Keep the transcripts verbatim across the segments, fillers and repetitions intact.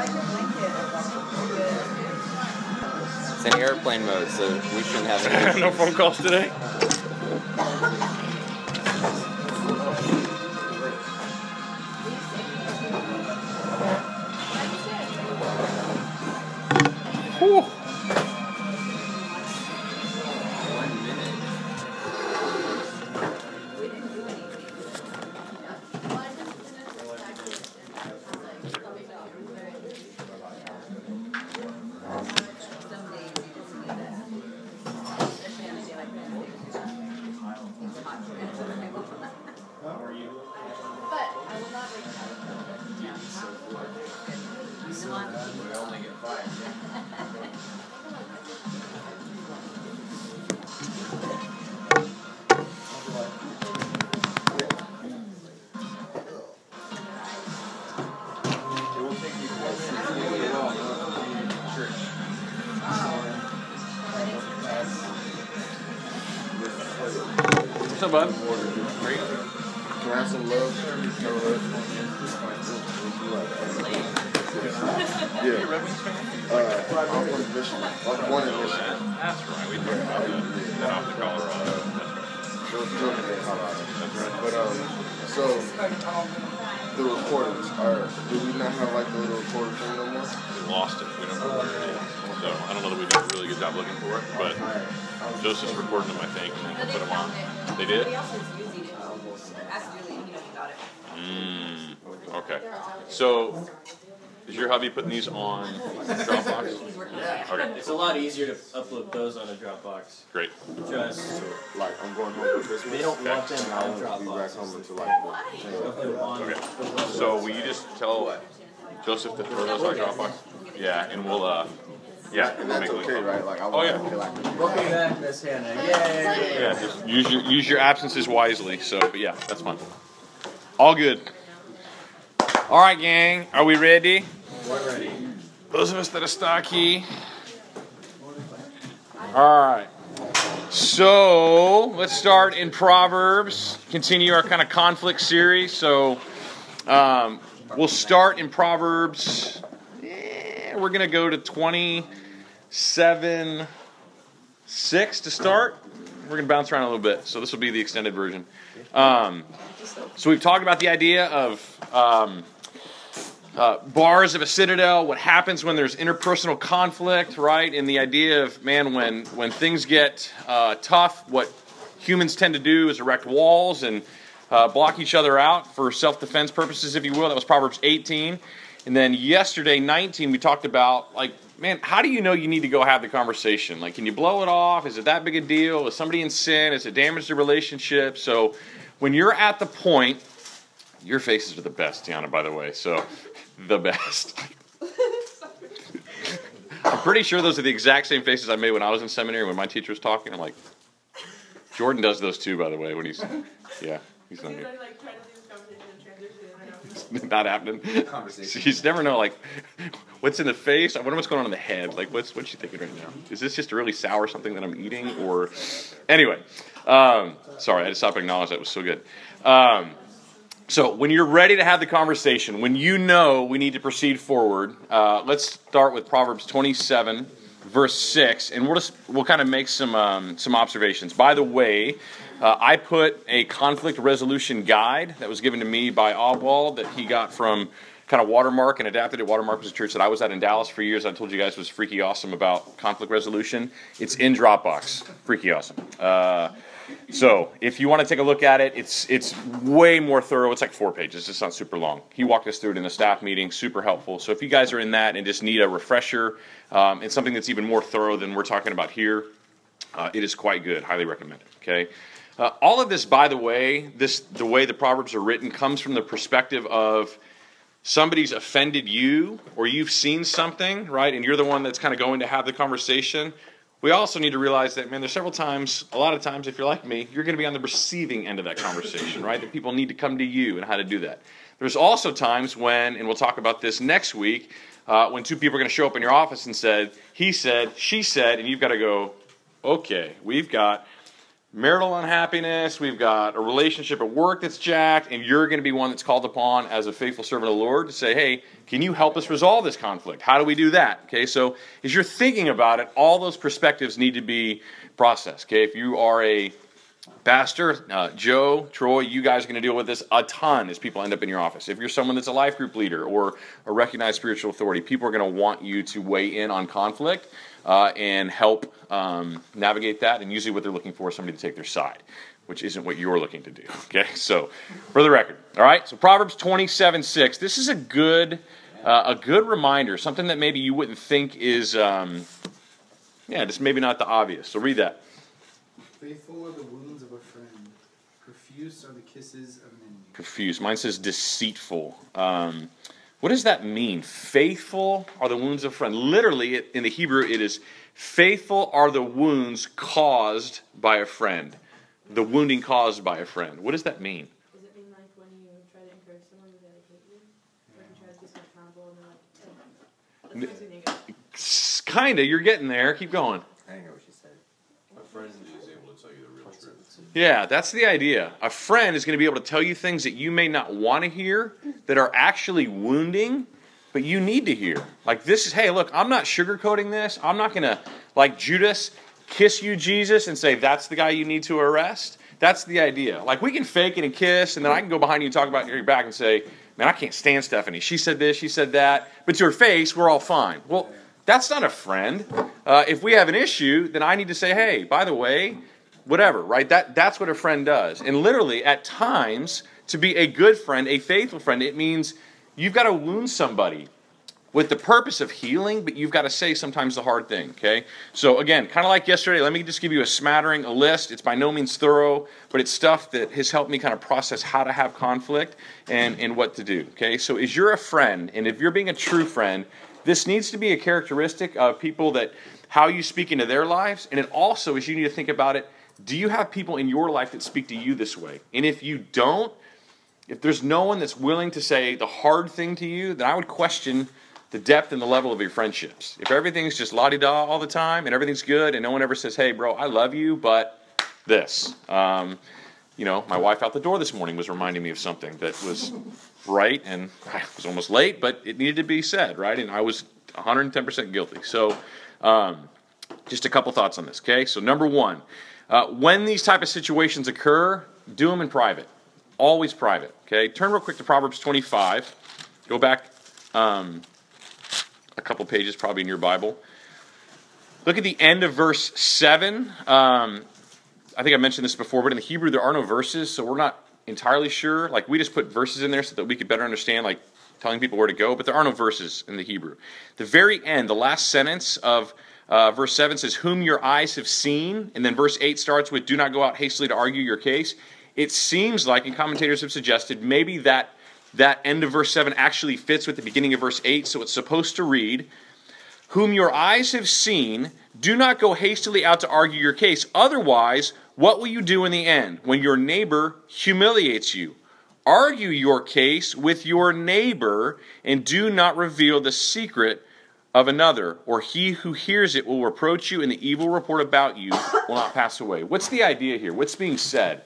It's in airplane mode, so we shouldn't have any No phone calls today? Whew. What's up, bud? Great. Can I have some love? No love. Yeah. Uh, I'm from Michigan. I was born in Michigan. That's right. We talked about that. Then off to Colorado. Georgia Tech, Colorado. But um, so the recordings are. Do we not have like the little recorder thing no more? We lost it. We don't know where it is. So I don't know that we did a really good job looking for it, but Joseph's recording them, I think, and they can put them on. They did? Mm, okay. So, is your hubby putting these on Dropbox? Okay. It's a lot easier to upload those on a Dropbox. Great. Just Like I'm going home for Christmas. they don't want them And I on want to be back Dropbox. home until like the On- Okay. So, will you just tell Joseph to throw those on Dropbox? Yeah, and we'll, uh, yeah. and we'll that's make a okay, link. right? Like I Oh, want yeah. to feel like Welcome back, Miss Hannah. Yay! Yeah, just use your, use your absences wisely. So, but yeah, that's fine. All good. All right, gang. Are we ready? We're ready. Those of us that are stocky. All right. So let's start in Proverbs. Continue our kind of conflict series. So um, we'll start in Proverbs. Eh, we're gonna go to twenty-seven six to start. We're gonna bounce around a little bit. So this will be the extended version. Um, so we've talked about the idea of um, uh, bars of a citadel, what happens when there's interpersonal conflict, right? And the idea of, man, when, when things get uh, tough, what humans tend to do is erect walls and uh, block each other out for self-defense purposes, if you will. That was Proverbs eighteen. And then yesterday, nineteen, we talked about, like, man, how do you know you need to go have the conversation? Like, can you blow it off? Is it that big a deal? Is somebody in sin? Is it damage the relationship? So when you're at the point, your faces are the best, Tiana, by the way. So, the best. I'm pretty sure those are the exact same faces I made when I was in seminary when my teacher was talking. I'm like, Jordan does those too, by the way, when he's, yeah, he's not here. Not happening. conversation. So you just never know, like, what's in the face. I wonder what's going on in the head. Like, what's what's she thinking right now? Is this just really sour something that I'm eating, or anyway? Um, sorry, I just stopped to acknowledge that. It was so good. Um, so when you're ready to have the conversation, when you know we need to proceed forward, uh, let's start with Proverbs twenty-seven, verse six, and we'll just we'll kind of make some um, some observations. By the way. Uh, I put a conflict resolution guide that was given to me by Oswald that he got from kind of Watermark and adapted it. Watermark was a church that I was at in Dallas for years. I told you guys was freaky awesome about conflict resolution. It's in Dropbox. Freaky awesome. Uh, so if you want to take a look at it, it's it's way more thorough. It's like four pages. It's not super long. He walked us through it in the staff meeting. Super helpful. So if you guys are in that and just need a refresher, um, it's something that's even more thorough than we're talking about here. Uh, it is quite good. Highly recommend it. Okay. Uh, all of this, by the way, this the way the Proverbs are written comes from the perspective of somebody's offended you or you've seen something, right, and you're the one that's kind of going to have the conversation. We also need to realize that, man, there's several times, a lot of times, if you're like me, you're going to be on the receiving end of that conversation, right, that people need to come to you and how to do that. There's also times when, and we'll talk about this next week, uh, when two people are going to show up in your office and said, he said, she said, and you've got to go, okay, we've got marital unhappiness, we've got a relationship at work that's jacked, and you're going to be one that's called upon as a faithful servant of the Lord to say, hey, can you help us resolve this conflict? How do we do that? Okay, so as you're thinking about it, all those perspectives need to be processed. Okay, if you are a pastor, uh, Joe, Troy, you guys are going to deal with this a ton as people end up in your office. If you're someone that's a life group leader or a recognized spiritual authority, people are going to want you to weigh in on conflict uh, and help um, navigate that. And usually what they're looking for is somebody to take their side, which isn't what you're looking to do. Okay, so for the record, all right. So Proverbs twenty-seven six. This is a good, uh, a good reminder. Something that maybe you wouldn't think is, um, yeah, just maybe not the obvious. So read that. Faithful are the wounds of a friend. Profuse are the kisses of an enemy. Profuse. Mine says deceitful. Um, what does that mean? Faithful are the wounds of a friend. Literally, it, in the Hebrew, it is faithful are the wounds caused by a friend. The wounding caused by a friend. What does that mean? Does it mean like when you try to encourage someone who they hate you? Or you try to be so accountable and they're like, that's what I'm saying. Kinda. You're getting there. Keep going. I think I know what she said. A friend is able to tell you the real truth. Yeah, that's the idea. A friend is going to be able to tell you things that you may not want to hear, that are actually wounding, but you need to hear. Like this is, hey, look, I'm not sugarcoating this. I'm not going to, like Judas, kiss you, Jesus, and say, that's the guy you need to arrest. That's the idea. Like we can fake it and kiss, and then I can go behind you and talk about your back and say, man, I can't stand Stephanie. She said this, she said that. But to her face, we're all fine. Well, that's not a friend. Uh, if we have an issue, then I need to say, hey, by the way, whatever, right? That That's what a friend does. And literally, at times, to be a good friend, a faithful friend, it means you've got to wound somebody with the purpose of healing, but you've got to say sometimes the hard thing, okay? So again, kind of like yesterday, let me just give you a smattering, a list. It's by no means thorough, but it's stuff that has helped me kind of process how to have conflict and, and what to do, okay? So as you're a friend, and if you're being a true friend, this needs to be a characteristic of people that, how you speak into their lives, and it also is you need to think about it, do you have people in your life that speak to you this way? And if you don't, if there's no one that's willing to say the hard thing to you, then I would question the depth and the level of your friendships. If everything's just la-di-da all the time, and everything's good, and no one ever says, hey, bro, I love you, but this. Um, you know, my wife out the door this morning was reminding me of something that was right, and I was almost late, but it needed to be said, right? And I was one hundred ten percent guilty. So um, just a couple thoughts on this, okay? So number one, uh, when these type of situations occur, do them in private. Always private, okay? Turn real quick to Proverbs twenty-five. Go back um, a couple pages probably in your Bible. Look at the end of verse seven. Um, I think I mentioned this before, but in the Hebrew there are no verses, so we're not entirely sure. Like we just put verses in there so that we could better understand, like telling people where to go, but there are no verses in the Hebrew. The very end, the last sentence of uh, verse seven says, whom your eyes have seen, and then verse eight starts with, do not go out hastily to argue your case. It seems like, and commentators have suggested, maybe that that end of verse seven actually fits with the beginning of verse eight, so it's supposed to read, whom your eyes have seen, do not go hastily out to argue your case. Otherwise, what will you do in the end when your neighbor humiliates you? Argue your case with your neighbor, and do not reveal the secret of another, or he who hears it will reproach you, and the evil report about you will not pass away. What's the idea here? What's being said?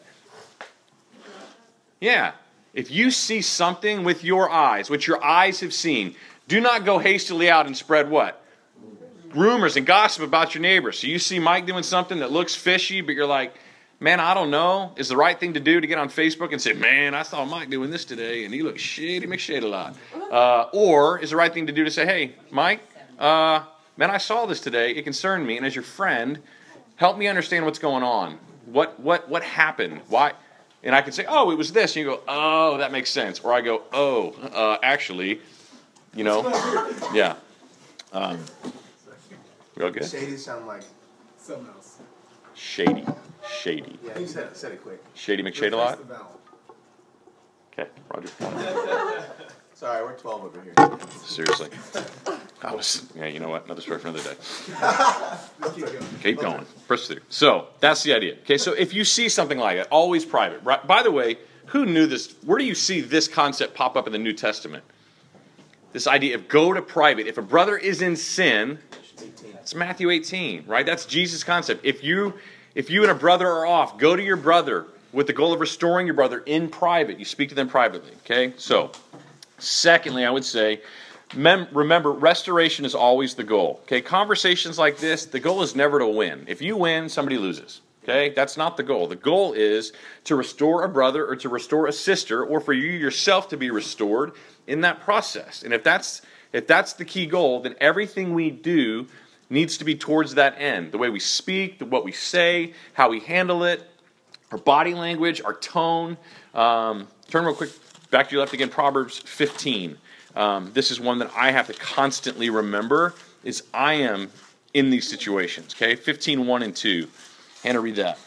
Yeah. If you see something with your eyes, what your eyes have seen, do not go hastily out and spread what? Rumors and gossip about your neighbor. So you see Mike doing something that looks fishy, but you're like, man, I don't know. Is the right thing to do to get on Facebook and say, man, I saw Mike doing this today, and he looks shady McShade a lot. Uh, or is the right thing to do to say, hey, Mike, uh, man, I saw this today. It concerned me, and as your friend, help me understand what's going on. What what what happened? Why? And I can say, oh, it was this. And you go, oh, that makes sense. Or I go, oh, uh, actually, you know, yeah. Um, we all good? Shady sound like something else. Shady. Shady. Yeah, you said, said it quick. Shady McShade a lot? Replace the vowel. Okay, Roger. Sorry, we're twelve over here. Seriously. I was, yeah, you know what? Another story for another day. Just keep going. Keep going. Press through. So, that's the idea. Okay, so if you see something like that, always private. Right? By the way, who knew this? Where do you see this concept pop up in the New Testament? This idea of go to private. If a brother is in sin, it's Matthew eighteen, right? That's Jesus' concept. If you If you and a brother are off, go to your brother with the goal of restoring your brother in private. You speak to them privately, okay? So, secondly, I would say, mem- remember, restoration is always the goal, okay? Conversations like this, the goal is never to win. If you win, somebody loses, okay? That's not the goal. The goal is to restore a brother or to restore a sister, or for you yourself to be restored in that process. And if that's if that's the key goal, then everything we do needs to be towards that end. The way we speak, the, what we say, how we handle it, our body language, our tone. Um, turn real quick back to your left again, Proverbs fifteen. Um, this is one that I have to constantly remember, is I am in these situations. Okay, fifteen, one and two. Hannah, read that.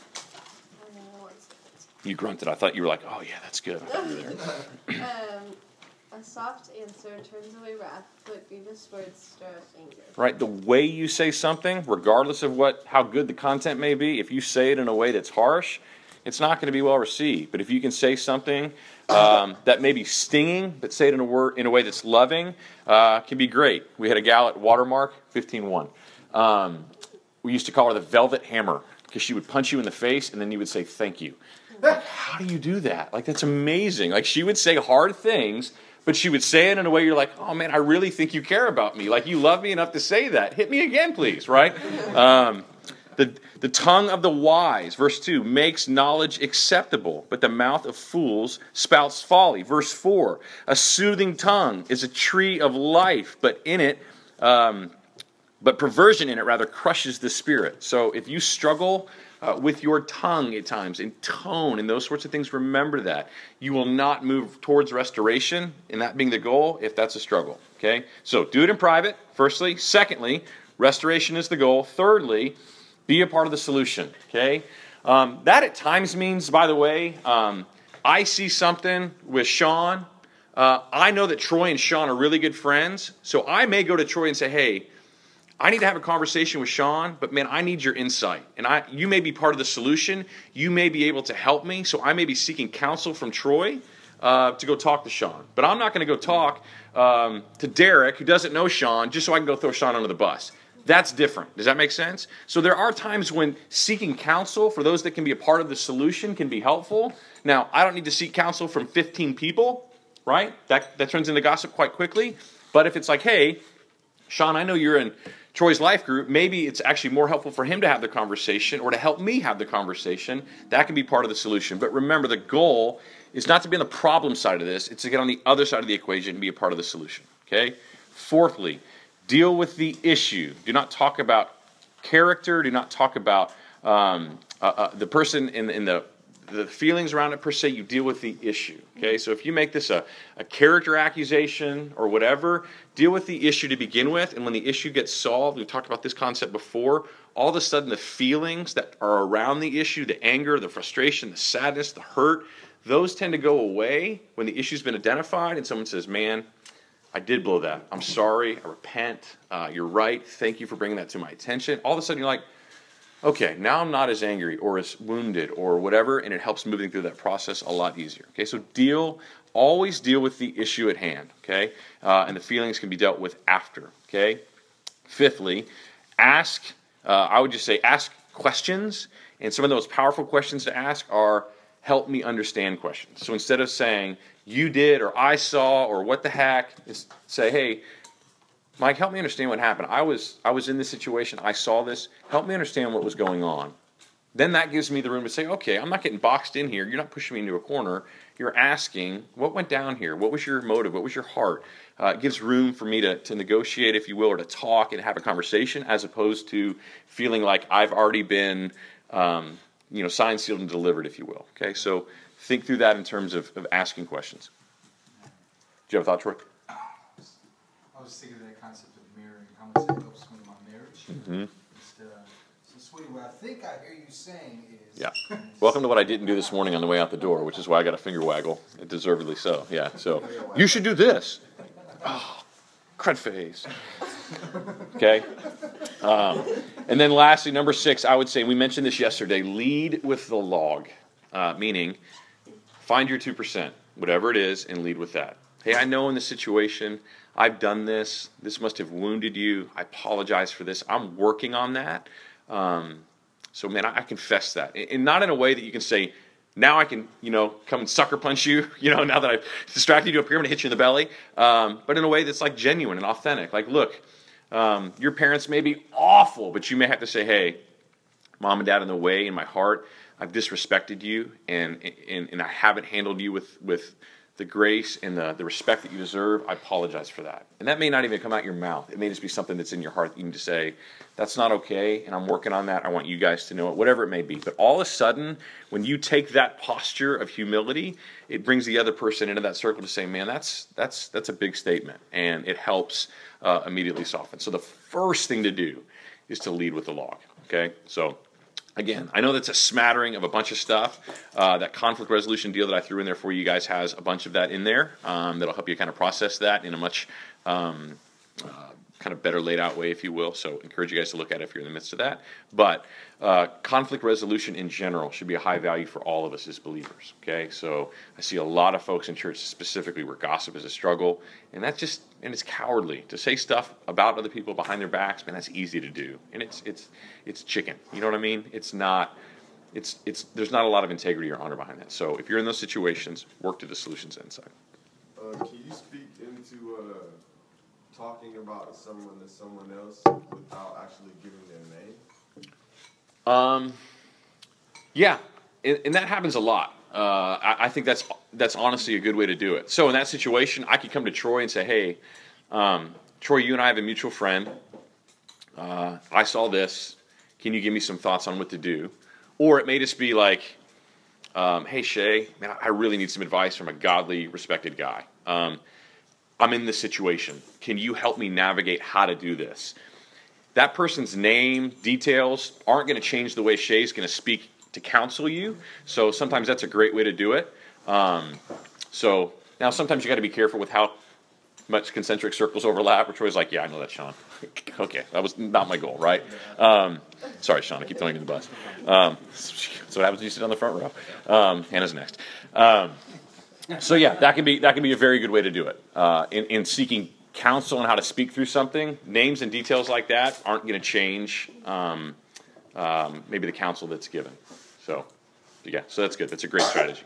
You grunted. I thought you were like, oh yeah, that's good. um, a soft answer turns away wrath, but grievous words stir up anger. Right, the way you say something, regardless of what how good the content may be, if you say it in a way that's harsh, it's not going to be well received. But if you can say something um, that may be stinging, but say it in a word in a way that's loving, uh, can be great. We had a gal at Watermark, fifteen one. Um, we used to call her the Velvet Hammer because she would punch you in the face and then you would say thank you. Like, how do you do that? Like, that's amazing. Like, she would say hard things, but she would say it in a way you're like, oh man, I really think you care about me. Like, you love me enough to say that. Hit me again, please, right? Um, the, the tongue of the wise, verse two, makes knowledge acceptable, but the mouth of fools spouts folly. Verse four, a soothing tongue is a tree of life, but in it, um, but perversion in it rather crushes the spirit. So if you struggle Uh, with your tongue at times, in tone, and those sorts of things, remember that. You will not move towards restoration, and that being the goal, if that's a struggle. Okay? So, do it in private, firstly. Secondly, restoration is the goal. Thirdly, be a part of the solution. Okay? Um, that at times means, by the way, um, I see something with Sean. Uh, I know that Troy and Sean are really good friends, so I may go to Troy and say, hey, I need to have a conversation with Sean, but man, I need your insight. And I, you may be part of the solution. You may be able to help me. So I may be seeking counsel from Troy uh, to go talk to Sean. But I'm not going to go talk um, to Derek, who doesn't know Sean, just so I can go throw Sean under the bus. That's different. Does that make sense? So there are times when seeking counsel for those that can be a part of the solution can be helpful. Now, I don't need to seek counsel from fifteen people, right? That, that turns into gossip quite quickly. But if it's like, hey, Sean, I know you're in Troy's life group, maybe it's actually more helpful for him to have the conversation or to help me have the conversation. That can be part of the solution. But remember, the goal is not to be on the problem side of this. It's to get on the other side of the equation and be a part of the solution. Okay? Fourthly, deal with the issue. Do not talk about character. Do not talk about um, uh, uh, the person in, in the the feelings around it per se. You deal with the issue. Okay, so if you make this a, a character accusation or whatever, deal with the issue to begin with, and when the issue gets solved, we've talked about this concept before, all of a sudden the feelings that are around the issue, the anger, the frustration, the sadness, the hurt, those tend to go away when the issue's been identified and someone says, man, I did blow that. I'm sorry. I repent. Uh, you're right. Thank you for bringing that to my attention. All of a sudden you're like, okay, now I'm not as angry or as wounded or whatever, and it helps moving through that process a lot easier. Okay, so deal, always deal with the issue at hand, okay? Uh, and the feelings can be dealt with after, okay? Fifthly, ask, uh, I would just say ask questions, and some of the most powerful questions to ask are help me understand questions. So instead of saying you did or I saw or what the heck, is say, hey, Mike, help me understand what happened. I was I was in this situation. I saw this. Help me understand what was going on. Then that gives me the room to say, okay, I'm not getting boxed in here. You're not pushing me into a corner. You're asking, what went down here? What was your motive? What was your heart? Uh, it gives room for me to, to negotiate, if you will, or to talk and have a conversation, as opposed to feeling like I've already been, um, you know, signed, sealed, and delivered, if you will. Okay, so think through that in terms of, of asking questions. Do you have a thought, Troy? I was thinking of that concept of mirroring, how much that helps me in my marriage. Mm-hmm. Instead of, so, sweetie, what I think I hear you saying is... Yeah. Welcome to what I didn't do this morning on the way out the door, which is why I got a finger waggle. Deservedly so. Yeah, so you should do this. Oh, crud face. Okay. Um, and then lastly, number six, I would say, we mentioned this yesterday, lead with the log, uh, meaning find your two percent, whatever it is, and lead with that. Hey, I know in this situation, I've done this. This must have wounded you. I apologize for this. I'm working on that. Um, So, man, I, I confess that. And, and not in a way that you can say, now I can, you know, come and sucker punch you, you know, now that I've distracted you up here, I'm going to hit you in the belly. Um, but in a way that's like genuine and authentic. Like, look, um, your parents may be awful, but you may have to say, hey, Mom and Dad, in the way, in my heart, I've disrespected you, and and, and I haven't handled you with, with the grace and the, the respect that you deserve. I apologize for that. And that may not even come out your mouth. It may just be something that's in your heart that you need to say, that's not okay, and I'm working on that. I want you guys to know it, whatever it may be. But all of a sudden, when you take that posture of humility, it brings the other person into that circle to say, man, that's that's that's a big statement, and it helps uh, immediately soften. So the first thing to do is to lead with the log, okay? So again, I know that's a smattering of a bunch of stuff. Uh, that conflict resolution deal that I threw in there for you guys has a bunch of that in there. Um, that'll help you kind of process that in a much um, uh, kind of better laid out way, if you will. So encourage you guys to look at it if you're in the midst of that. But uh, conflict resolution in general should be a high value for all of us as believers. Okay, so I see a lot of folks in church specifically where gossip is a struggle, and that's just and it's cowardly to say stuff about other people behind their backs. Man, that's easy to do, and it's it's it's chicken. You know what I mean? It's not. It's it's there's not a lot of integrity or honor behind that. So if you're in those situations, work to the solutions inside. Uh, can you speak into uh, talking about someone to someone else without actually giving their name? Um, yeah, and, and that happens a lot. Uh, I, I think that's that's honestly a good way to do it. So in that situation, I could come to Troy and say, "Hey, um, Troy, you and I have a mutual friend. Uh, I saw this. Can you give me some thoughts on what to do?" Or it may just be like, um, "Hey, Shay, man, I really need some advice from a godly, respected guy. Um, I'm in this situation. Can you help me navigate how to do this?" That person's name, details aren't going to change the way Shay's going to speak to counsel you. So sometimes that's a great way to do it. Um, so now sometimes you got to be careful with how much concentric circles overlap. Where Troy's like, "Yeah, I know that, Sean." Okay, that was not my goal, right? Um, sorry, Sean, I keep throwing you in the bus. Um, so what happens when you sit on the front row? Um, Hannah's next. Um, so yeah, that can be that can be a very good way to do it. Uh, in, in seeking counsel on how to speak through something, names and details like that aren't going to change um, um, maybe the counsel that's given. So yeah, so that's good. That's a great strategy.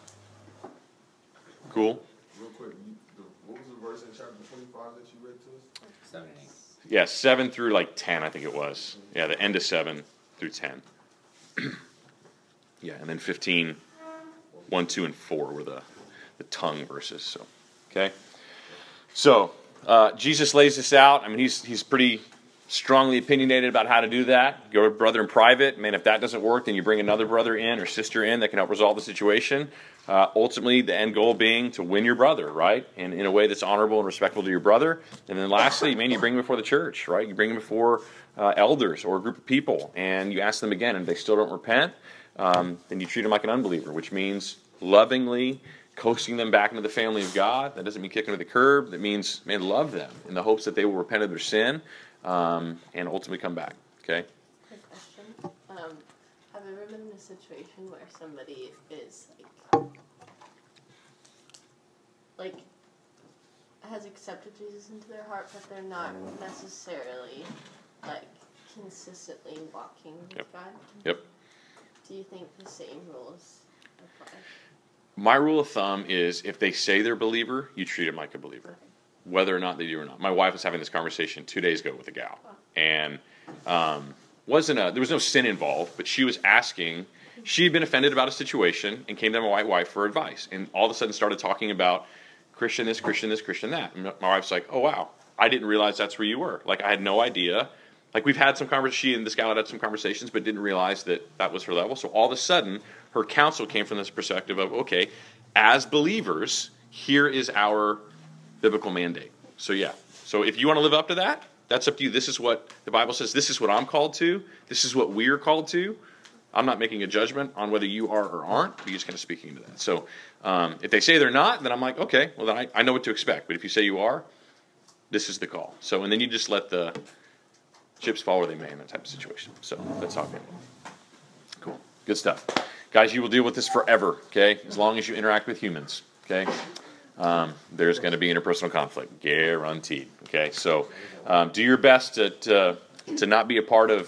Cool. Real quick, you, the, what was the verse in chapter twenty-five that you read to us? Seven, eight. Yeah, seven through like ten, I think it was. Yeah, the end of seven through ten. Yeah, and then fifteen, one, two, and four were the, the tongue verses. So, okay. So, uh, Jesus lays this out. I mean, he's he's pretty strongly opinionated about how to do that. Go with brother in private. Man, if that doesn't work, then you bring another brother in or sister in that can help resolve the situation. Uh, ultimately, the end goal being to win your brother, right? And in a way that's honorable and respectful to your brother. And then lastly, man, you bring him before the church, right? You bring him before uh, elders or a group of people, and you ask them again, and if they still don't repent, um, then you treat them like an unbeliever, which means lovingly coaxing them back into the family of God. That doesn't mean kicking to the curb. That means, man, love them in the hopes that they will repent of their sin um, and ultimately come back, okay? Quick question. Um, have you ever been in a situation where somebody is like, like, has accepted Jesus into their heart, but they're not necessarily, like, consistently walking with Yep. God? Yep. Do you think the same rules apply? My rule of thumb is if they say they're a believer, you treat them like a believer, whether or not they do or not. My wife was having this conversation two days ago with a gal, and um, wasn't a there was no sin involved, but she was asking. She had been offended about a situation and came to my wife for advice, and all of a sudden started talking about Christian this, Christian this, Christian that. And my wife's like, "Oh wow, I didn't realize that's where you were. Like I had no idea." Like we've had some conversations, she and this gal had had some conversations, but didn't realize that that was her level. So all of a sudden, her counsel came from this perspective of, okay, as believers, here is our biblical mandate. So yeah, so if you want to live up to that, that's up to you. This is what the Bible says. This is what I'm called to. This is what we're called to. I'm not making a judgment on whether you are or aren't. You're just kind of speaking into that. So um, if they say they're not, then I'm like, okay, well then I, I know what to expect. But if you say you are, this is the call. So and then you just let the chips fall where they may in that type of situation. So that's how I handle it. Cool. Good stuff. Guys, you will deal with this forever, okay? As long as you interact with humans, okay? Um, there's going to be interpersonal conflict, guaranteed, okay? So um, do your best to, to, to not be a part of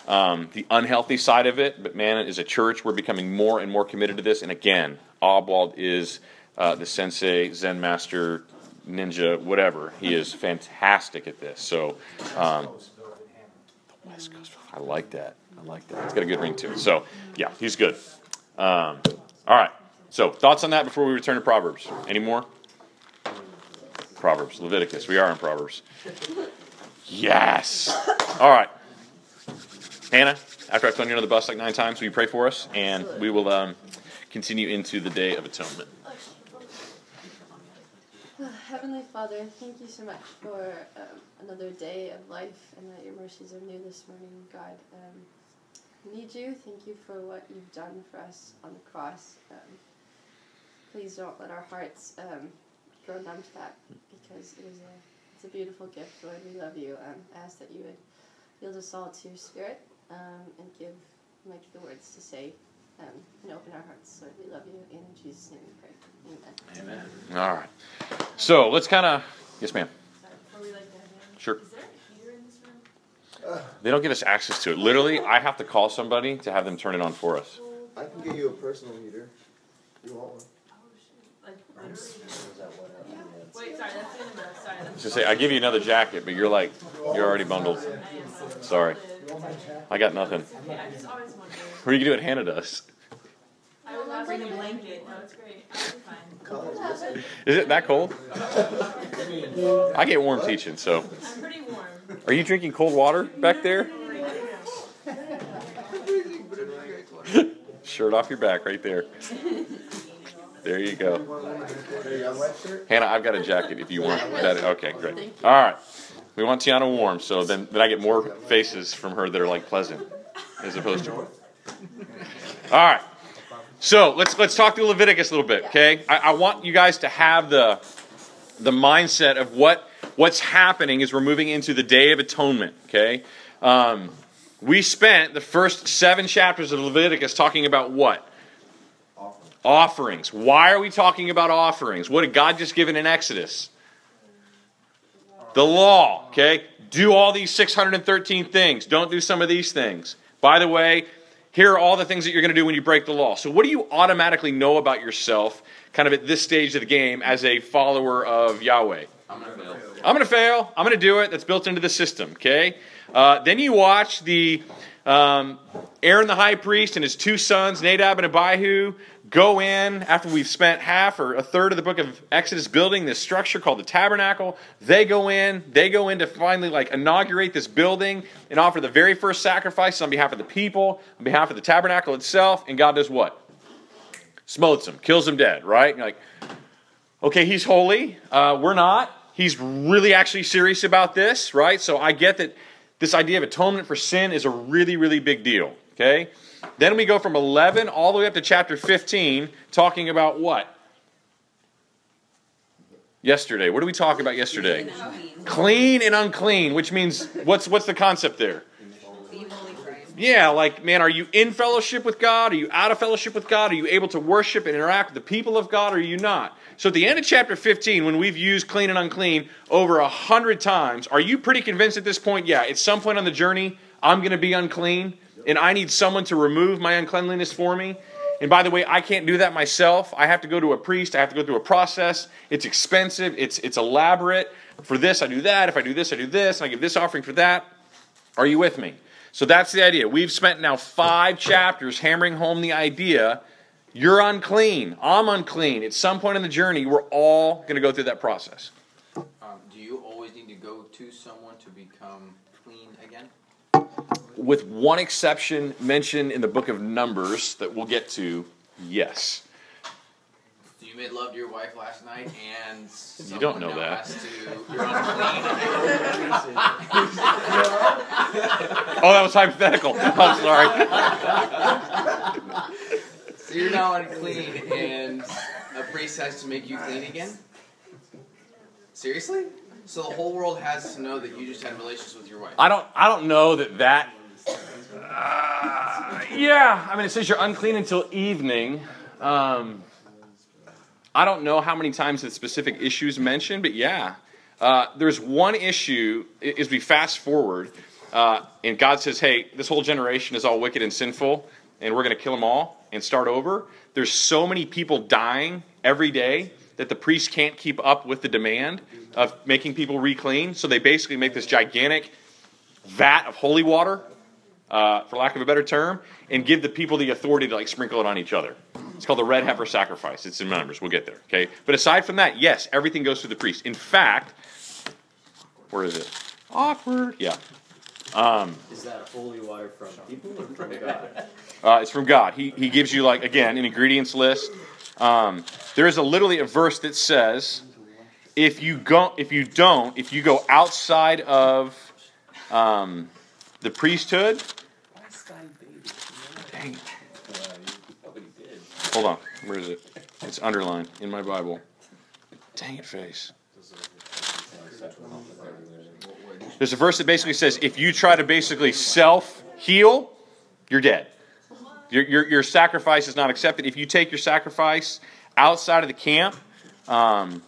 um, the unhealthy side of it. But man, as a church, we're becoming more and more committed to this. And again, Oswald is uh, the sensei, Zen master, ninja, whatever. He is fantastic at this. So, um, West Coast, I like that. I like that. It's got a good ring to it. So, yeah, he's good. Um, all right. So, thoughts on that before we return to Proverbs? Any more? Proverbs, Leviticus. We are in Proverbs. Yes. All right. Hannah, after I've thrown you under the bus like nine times, will you pray for us? And we will um, continue into the Day of Atonement. Heavenly Father, thank you so much for um, another day of life and that your mercies are new this morning, God. Um, we need you. Thank you for what you've done for us on the cross. Um, please don't let our hearts um, grow numb to that because it is a, it's a beautiful gift, Lord. We love you. Um, I ask that you would yield us all to your spirit um, and give Mike the words to say um, and open our hearts. Lord, we love you. And in Jesus' name we pray. Amen. Amen. All right. So let's kind of, yes, ma'am. Sorry, before we like that, man. Sure. Is there a heater in this room? They don't give us access to it. Literally, I have to call somebody to have them turn it on for us. I can get you a personal heater. You want one? Oh shit! Like literally. Wait, sorry, that's in the sorry. That's Just say, I give you another jacket, but you're like, you're already bundled. I am. Sorry. I got nothing. Okay, I just always wondered. What are you going to do what Hannah does? I was not bring a blanket. No, it's great. I'll be fine. Is it that cold? I get warm teaching, so. I'm pretty warm. Are you drinking cold water back there? Shirt off your back right there. There you go. Hannah, I've got a jacket if you want that. Okay, great. All right. We want Tiana warm, so then, then I get more faces from her that are like pleasant as opposed to. All right. So let's let's talk through Leviticus a little bit, okay? I, I want you guys to have the the mindset of what what's happening as we're moving into the Day of Atonement, okay? Um, we spent the first seven chapters of Leviticus talking about what? Offerings. Offerings. Why are we talking about offerings? What did God just give in Exodus? The law, okay? Do all these six hundred thirteen things. Don't do some of these things. By the way, here are all the things that you're going to do when you break the law. So what do you automatically know about yourself kind of at this stage of the game as a follower of Yahweh? I'm going to fail. I'm going to fail. I'm going to do it. That's built into the system, okay? Uh, then you watch the um, Aaron the high priest and his two sons, Nadab and Abihu, go in after we've spent half or a third of the book of Exodus building this structure called the tabernacle. They go in. They go in to finally like inaugurate this building and offer the very first sacrifice on behalf of the people, on behalf of the tabernacle itself. And God does what? Smotes them, kills them dead, right? And you're like, okay, he's holy. Uh, we're not. He's really actually serious about this, right? So I get that this idea of atonement for sin is a really, really big deal, okay? Then we go from eleven all the way up to chapter fifteen, talking about what? Yesterday. What did we talk about yesterday? Clean and unclean, which means, what's what's the concept there? Yeah, like, man, are you in fellowship with God? Are you out of fellowship with God? Are you able to worship and interact with the people of God? Or are you not? So at the end of chapter fifteen, when we've used clean and unclean over a hundred times, are you pretty convinced at this point, yeah, at some point on the journey, I'm going to be unclean, and I need someone to remove my uncleanliness for me? And by the way, I can't do that myself. I have to go to a priest. I have to go through a process. It's expensive. It's, it's elaborate. For this, I do that. If I do this, I do this. And I give this offering for that. Are you with me? So that's the idea. We've spent now five chapters hammering home the idea, you're unclean, I'm unclean. At some point in the journey, we're all going to go through that process. Um, do you always need to go to someone to become clean again? With one exception mentioned in the book of Numbers that we'll get to, yes. So you made love to your wife last night and You don't know someone now that. has to, you're unclean. Oh, that was hypothetical. I'm sorry. So you're now unclean and a priest has to make you clean again? Seriously? So the whole world has to know that you just had relations with your wife? I don't. I don't know that that. Uh, yeah, I mean, it says you're unclean until evening. Um, I don't know how many times the specific issues mentioned, but yeah, uh, there's one issue as we fast forward. uh, and God says, hey, this whole generation is all wicked and sinful, and we're going to kill them all and start over, there's so many people dying every day that the priest can't keep up with the demand of making people re-clean. So they basically make this gigantic vat of holy water, uh, for lack of a better term, and give the people the authority to like sprinkle it on each other. It's called the red heifer sacrifice. It's in Numbers. We'll get there. Okay. But aside from that, yes, everything goes through the priest. In fact, where is it? Awkward. Yeah. Um, Is that holy water from people or from God? Uh, it's from God. He he gives you, like, again, an ingredients list. Um, there is a literally a verse that says, if you go, if you don't, if you go outside of um, the priesthood. Dang. Hold on. Where is it? It's underlined in my Bible. Dang it, face. There's a verse that basically says, if you try to basically self-heal, you're dead. Your, your, your sacrifice is not accepted. If you take your sacrifice outside of the camp, um,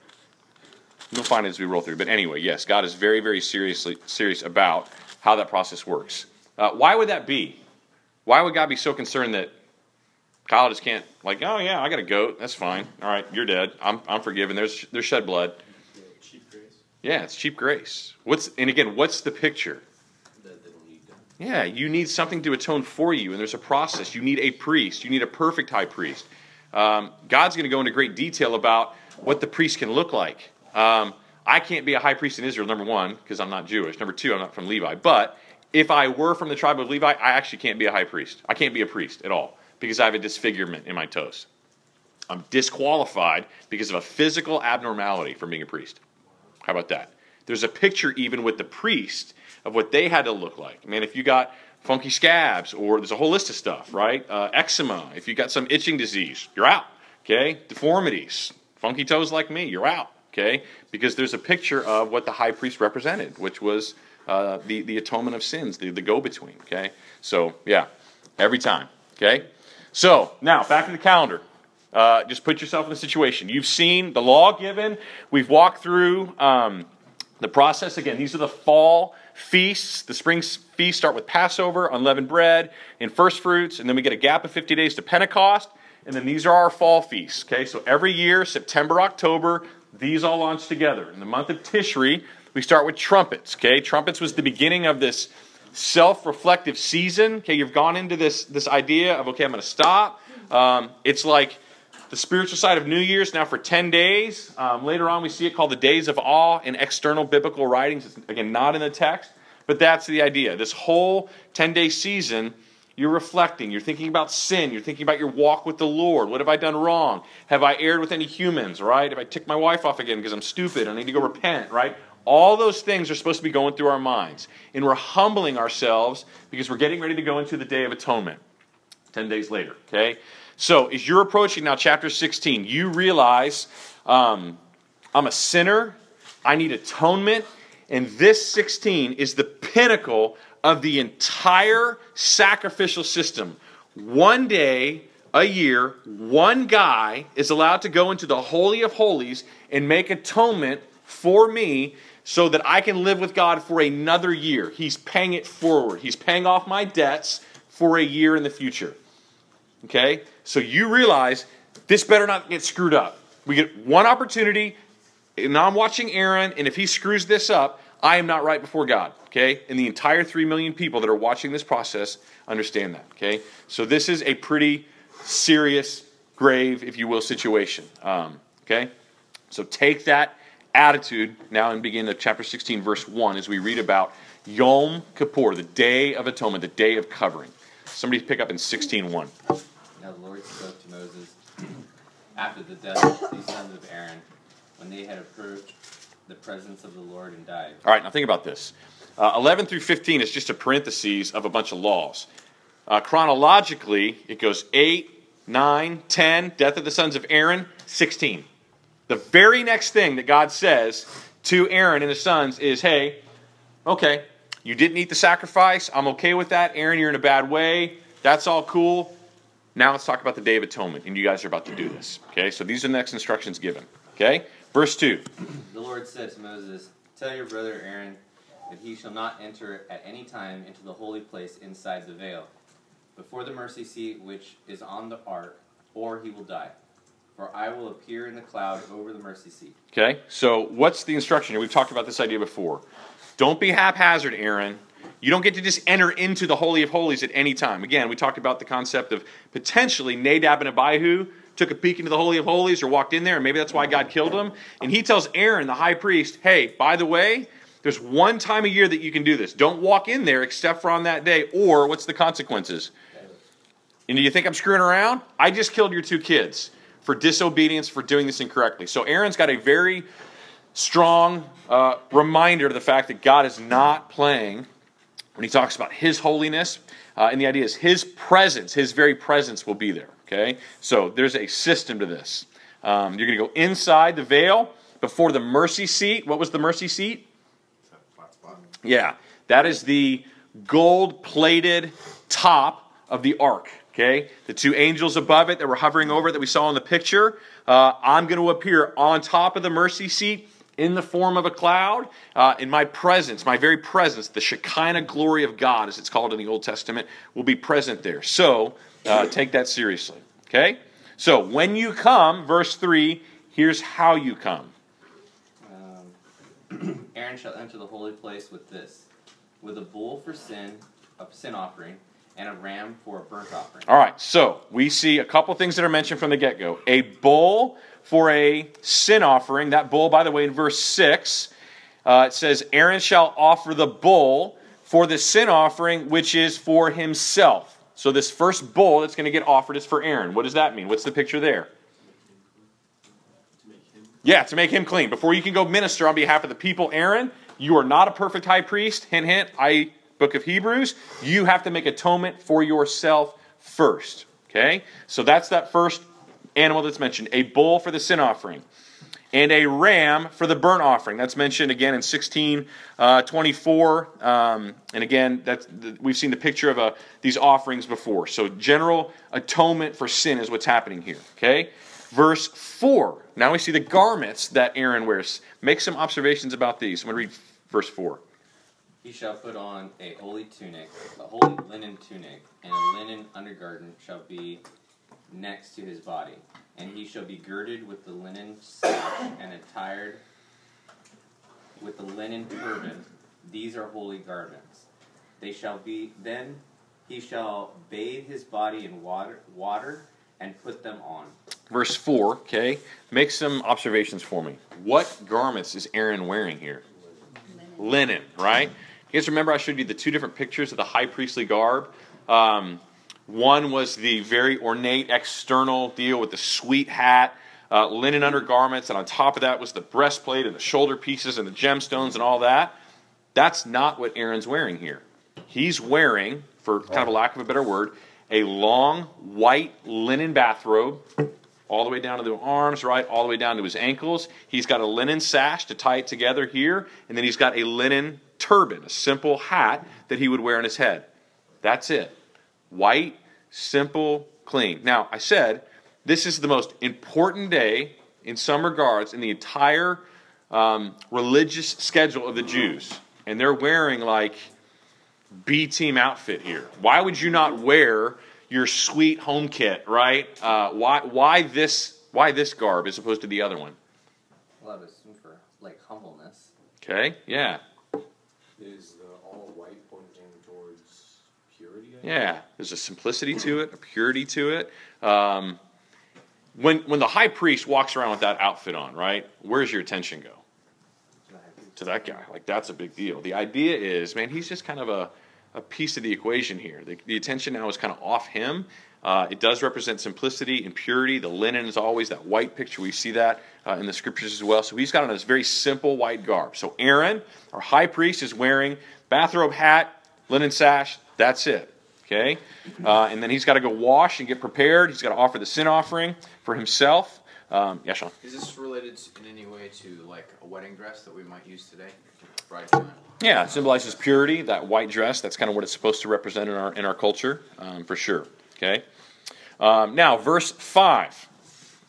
you'll find it as we roll through. But anyway, yes, God is very, very seriously serious about how that process works. Uh, why would that be? Why would God be so concerned that Kyle just can't, like, oh yeah, I got a goat, that's fine. All right, you're dead. I'm I'm forgiven. There's there's shed blood. Cheap grace. Yeah, it's cheap grace. What's and again, what's the picture? That they don't need that. Yeah, you need something to atone for you, and there's a process. You need a priest. You need a perfect high priest. Um, God's going to go into great detail about what the priest can look like. Um, I can't be a high priest in Israel, number one, because I'm not Jewish. Number two, I'm not from Levi. But if I were from the tribe of Levi, I actually can't be a high priest. I can't be a priest at all because I have a disfigurement in my toes. I'm disqualified because of a physical abnormality from being a priest. How about that? There's a picture even with the priest of what they had to look like. Man, if you got funky scabs, or there's a whole list of stuff, right? Uh, eczema, if you got some itching disease, you're out, okay? Deformities, funky toes like me, you're out, okay? Because there's a picture of what the high priest represented, which was uh, the, the atonement of sins, the, the go-between, okay? So, yeah, every time, okay? So, now, back to the calendar. Uh, just put yourself in the situation. You've seen the law given. We've walked through um, the process. Again, these are the fall feasts. The spring feasts start with Passover, unleavened bread, and first fruits, and then we get a gap of fifty days to Pentecost, and then these are our fall feasts. Okay, so every year, September, October, these all launch together. In the month of Tishri, we start with trumpets. Okay, trumpets was the beginning of this self-reflective season. Okay, you've gone into this this idea of, okay, I'm going to stop. Um, it's like the spiritual side of New Year's now for ten days. Um, later on, we see it called the Days of Awe in external biblical writings. It's, again, not in the text, but that's the idea. This whole ten-day season, you're reflecting. You're thinking about sin. You're thinking about your walk with the Lord. What have I done wrong? Have I erred with any humans, right? Have I ticked my wife off again because I'm stupid? I need to go repent, right? All those things are supposed to be going through our minds. And we're humbling ourselves because we're getting ready to go into the Day of Atonement ten days later, okay? So, as you're approaching now chapter sixteen, you realize um, I'm a sinner, I need atonement, and this sixteen is the pinnacle of the entire sacrificial system. One day, a year, one guy is allowed to go into the Holy of Holies and make atonement for me so that I can live with God for another year. He's paying it forward. He's paying off my debts for a year in the future. Okay? So you realize this better not get screwed up. We get one opportunity, and now I'm watching Aaron, and if he screws this up, I am not right before God. Okay? And the entire three million people that are watching this process understand that. Okay? So this is a pretty serious, grave, if you will, situation. Um, okay? So take that attitude now and begin to chapter sixteen, verse one, as we read about Yom Kippur, the Day of Atonement, the Day of Covering. Somebody pick up in sixteen one. Now the Lord spoke to Moses after the death of these sons of Aaron, when they had approached the presence of the Lord and died. All right, now think about this. Uh, eleven through fifteen is just a parenthesis of a bunch of laws. Uh, chronologically, it goes eight, nine, ten, death of the sons of Aaron, sixteen. The very next thing that God says to Aaron and his sons is, hey, okay, you didn't eat the sacrifice. I'm okay with that. Aaron, you're in a bad way. That's all cool. Now let's talk about the Day of Atonement, and you guys are about to do this. Okay, so these are the next instructions given. Okay, verse two. The Lord said to Moses, "Tell your brother Aaron, But he shall not enter at any time into the holy place inside the veil, before the mercy seat which is on the ark, or he will die. For I will appear in the cloud over the mercy seat. Okay, so what's the instruction here? We've talked about this idea before. Don't be haphazard, Aaron. You don't get to just enter into the Holy of Holies at any time. Again, we talked about the concept of potentially Nadab and Abihu took a peek into the Holy of Holies or walked in there, and maybe that's why God killed them. And he tells Aaron, the high priest, hey, by the way, there's one time a year that you can do this. Don't walk in there except for on that day, or what's the consequences? And do you think I'm screwing around? I just killed your two kids for disobedience, for doing this incorrectly. So Aaron's got a very strong uh, reminder of the fact that God is not playing when he talks about his holiness. Uh, and the idea is his presence, his very presence will be there. Okay? So there's a system to this. Um, you're going to go inside the veil before the mercy seat. What was the mercy seat? Yeah, that is the gold-plated top of the ark. Okay, the two angels above it that were hovering over it that we saw in the picture. Uh, I'm going to appear on top of the mercy seat in the form of a cloud. Uh, in my presence, my very presence, the Shekinah glory of God, as it's called in the Old Testament, will be present there. So uh, take that seriously. Okay, so when you come, verse three, here's how you come. Um, Aaron shall enter the holy place with this, with a bull for sin, a sin offering, and a ram for a burnt offering. All right, so we see a couple things that are mentioned from the get-go. A bull for a sin offering. That bull, by the way, in verse six, uh, it says, Aaron shall offer the bull for the sin offering, which is for himself. So this first bull that's going to get offered is for Aaron. What does that mean? What's the picture there? Yeah, to make him clean. Before you can go minister on behalf of the people, Aaron, you are not a perfect high priest. Hint, hint, I... Book of Hebrews, you have to make atonement for yourself first. Okay? So that's that first animal that's mentioned. A bull for the sin offering. And a ram for the burnt offering. That's mentioned again in sixteen twenty-four. Um, and again, that's the, we've seen the picture of a, these offerings before. So general atonement for sin is what's happening here. Okay? Verse four. Now we see the garments that Aaron wears. Make some observations about these. I'm going to read verse four. He shall put on a holy tunic, a holy linen tunic, and a linen undergarment shall be next to his body. And he shall be girded with the linen sash and attired with the linen turban. These are holy garments. They shall be, then he shall bathe his body in water, water and put them on. Verse four, okay. Make some observations for me. What garments is Aaron wearing here? Linen, linen, right? You guys remember I showed you the two different pictures of the high priestly garb? Um, one was the very ornate external deal with the sweet hat, uh, linen undergarments, and on top of that was the breastplate and the shoulder pieces and the gemstones and all that. That's not what Aaron's wearing here. He's wearing, for kind of a lack of a better word, a long white linen bathrobe, all the way down to the arms, right, all the way down to his ankles. He's got a linen sash to tie it together here, and then he's got a linen turban, a simple hat that he would wear on his head. That's it. White, simple, clean. Now, I said this is the most important day in some regards in the entire um, religious schedule of the Jews. And they're wearing like B-team outfit here. Why would you not wear your sweet home kit, right? Uh, why why this why this garb as opposed to the other one? Well, I would assume for like humbleness. Okay, yeah. Is the all white pointing towards purity? Yeah, there's a simplicity to it, a purity to it. Um, when when the high priest walks around with that outfit on, right? Where's your attention go? To that guy. Like, that's a big deal. The idea is, man, he's just kind of a, a piece of the equation here. The, the attention now is kind of off him. Uh, it does represent simplicity and purity. The linen is always that white picture. We see that uh, in the scriptures as well. So he's got on this very simple white garb. So Aaron, our high priest, is wearing bathrobe, hat, linen sash. That's it. Okay? Uh, and then he's got to go wash and get prepared. He's got to offer the sin offering for himself. Um, yeah, Sean. Is this related in any way to like a wedding dress that we might use today? Bridesmaid? Yeah, it symbolizes purity, that white dress. That's kind of what it's supposed to represent in our in our culture, um, for sure. Okay? Um, now, verse five.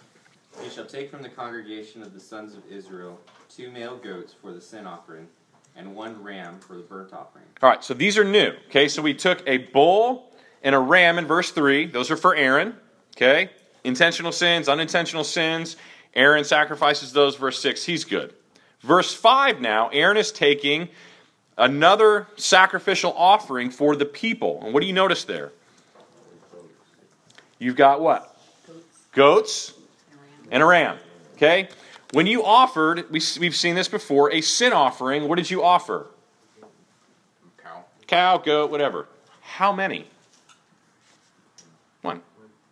He shall take from the congregation of the sons of Israel two male goats for the sin offering, and one ram for the burnt offering. All right, so these are new. Okay, so we took a bull and a ram in verse three. Those are for Aaron. Okay, intentional sins, unintentional sins. Aaron sacrifices those. Verse six, he's good. Verse five now, Aaron is taking another sacrificial offering for the people. And what do you notice there? You've got what? Goats and a ram. Okay? When you offered, we, we've seen this before, a sin offering, what did you offer? Cow. Cow, goat, whatever. How many? One.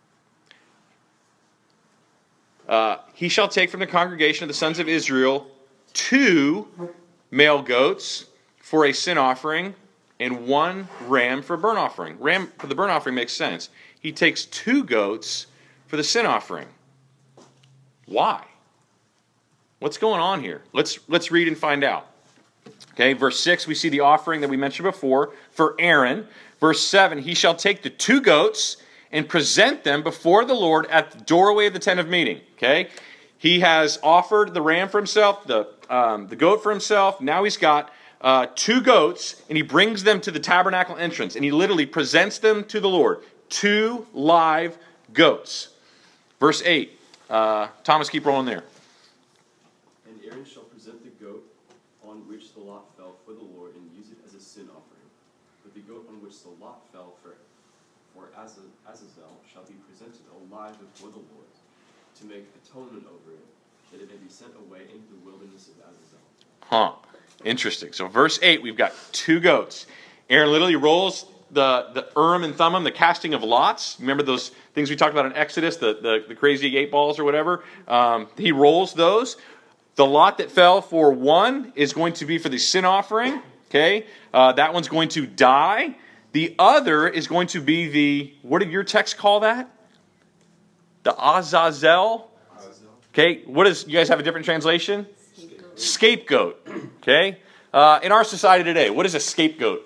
Uh, he shall take from the congregation of the sons of Israel two male goats for a sin offering and one ram for a burnt offering. Ram for the burnt offering makes sense. He takes two goats for the sin offering. Why? What's going on here? Let's let's read and find out. Okay, verse six, we see the offering that we mentioned before for Aaron. Verse seven, he shall take the two goats and present them before the Lord at the doorway of the tent of meeting. Okay, he has offered the ram for himself, the um, the goat for himself. Now he's got uh, two goats, and he brings them to the tabernacle entrance, and he literally presents them to the Lord. Two live goats. Verse eight. Uh, Thomas, keep rolling there. And Aaron shall present the goat on which the lot fell for the Lord and use it as a sin offering. But the goat on which the lot fell for, for Azazel shall be presented alive before the Lord to make atonement over it, that it may be sent away into the wilderness of Azazel. Huh. Interesting. So verse eight, we've got two goats. Aaron literally rolls the, the Urim and Thummim, the casting of lots. Remember those things we talked about in Exodus, the, the, the crazy eight balls or whatever? Um, he rolls those. The lot that fell for one is going to be for the sin offering. Okay, uh, that one's going to die. The other is going to be the, what did your text call that? The Azazel. Okay, what is, you guys have a different translation? Scapegoat. Scapegoat. Okay, uh, in our society today, what is a scapegoat?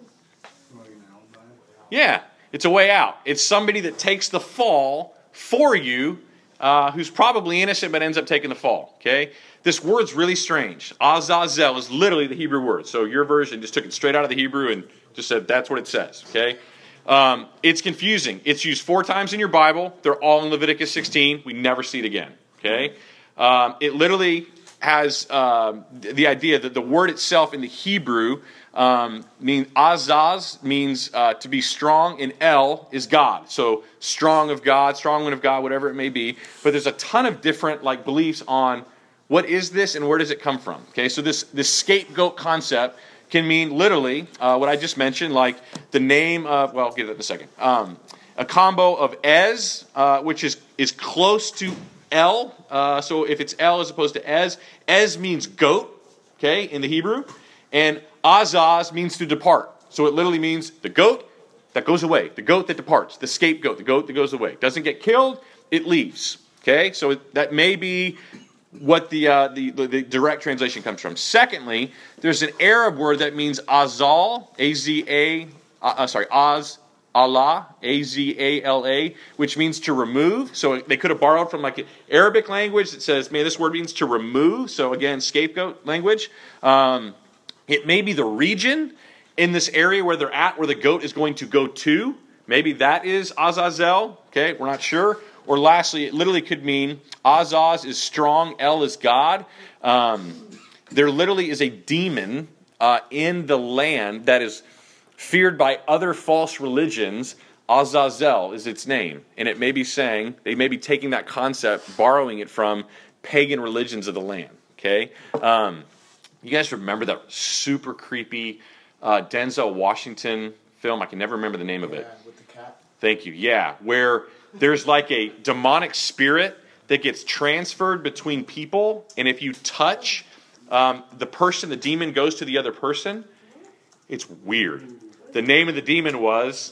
Yeah, it's a way out. It's somebody that takes the fall for you, uh, who's probably innocent but ends up taking the fall. Okay, this word's really strange. Azazel is literally the Hebrew word. So your version just took it straight out of the Hebrew and just said that's what it says. Okay, um, it's confusing. It's used four times in your Bible. They're all in Leviticus sixteen. We never see it again. Okay, um, it literally has um, the idea that the word itself in the Hebrew um, means Azaz means uh, to be strong, and El is God. So strong of God, strong one of God, whatever it may be. But there's a ton of different like beliefs on what is this and where does it come from. Okay, so this this scapegoat concept can mean literally uh, what I just mentioned, like the name of. Well, I'll give that in a second. Um, a combo of Ez, uh, which is is close to El, uh, so if it's El as opposed to Ez, Ez means goat, okay, in the Hebrew, and Azaz means to depart. So it literally means the goat that goes away, the goat that departs, the scapegoat, the goat that goes away. Doesn't get killed, it leaves, okay? So it, that may be what the, uh, the, the direct translation comes from. Secondly, there's an Arab word that means Azal, A Z A, uh, uh, sorry, Az, Allah, A Z A L A, which means to remove. So they could have borrowed from like an Arabic language that says, man, this word means to remove. So again, scapegoat language. Um, it may be the region in this area where they're at, where the goat is going to go to. Maybe that is Azazel. Okay, we're not sure. Or lastly, it literally could mean Azaz is strong, El is God. Um, there literally is a demon uh, in the land that is feared by other false religions. Azazel is its name. And it may be saying, they may be taking that concept, borrowing it from pagan religions of the land. Okay? Um, you guys remember that super creepy uh, Denzel Washington film? I can never remember the name of it. Yeah, with the cat. Thank you. Yeah, where there's like a demonic spirit that gets transferred between people. And if you touch um, the person, the demon goes to the other person. It's weird. The name of the demon was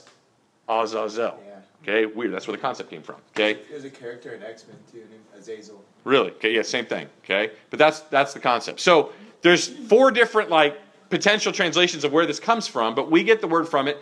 Azazel. Yeah. Okay, weird. That's where the concept came from. Okay, there's a character in X-Men too, named Azazel. really? Okay, yeah, same thing. Okay, but that's that's the concept. So there's four different like potential translations of where this comes from, but we get the word from it: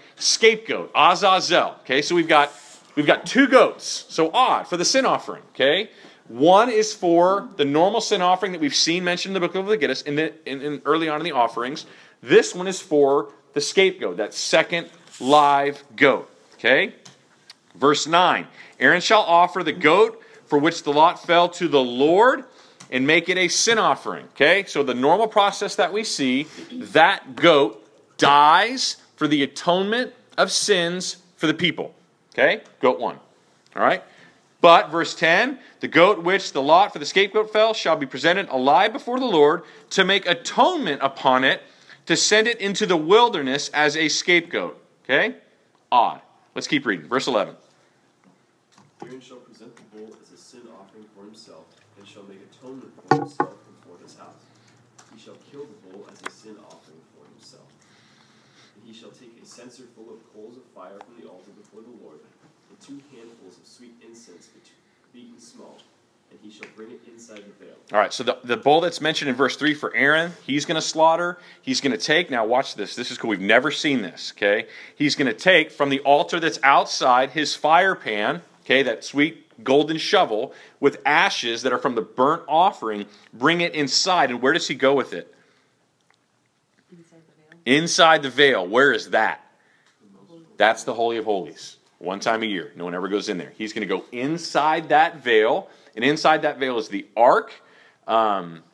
scapegoat, Azazel. Okay, so we've got we've got two goats. So odd for the sin offering. Okay, One is for the normal sin offering that we've seen mentioned in the book of Leviticus and in, in, in early on in the offerings. This one is for the scapegoat, that second live goat. Okay? Verse nine. Aaron shall offer the goat for which the lot fell to the Lord and make it a sin offering. Okay? So the normal process that we see, that goat dies for the atonement of sins for the people. Okay? Goat one. All right? But, verse ten, the goat which the lot for the scapegoat fell shall be presented alive before the Lord to make atonement upon it, to send it into the wilderness as a scapegoat. Okay? Odd. Let's keep reading. Verse eleven. Aaron shall present the bull as a sin offering for himself, and shall make atonement for himself and for his house. He shall kill the bull as a sin offering for himself. And he shall take a censer full of coals of fire from the altar before the Lord, and two handfuls of sweet incense beaten small, and he shall bring it inside the veil. All right, so the, the bull that's mentioned in verse three for Aaron, he's going to slaughter. He's going to take, now watch this. This is cool. We've never seen this, okay? He's going to take from the altar that's outside his fire pan, okay, that sweet golden shovel with ashes that are from the burnt offering, bring it inside. And where does he go with it? Inside the veil. Inside the veil. Where is that? That's the Holy of Holies. One time a year. No one ever goes in there. He's going to go inside that veil. And inside that veil is the ark. Um,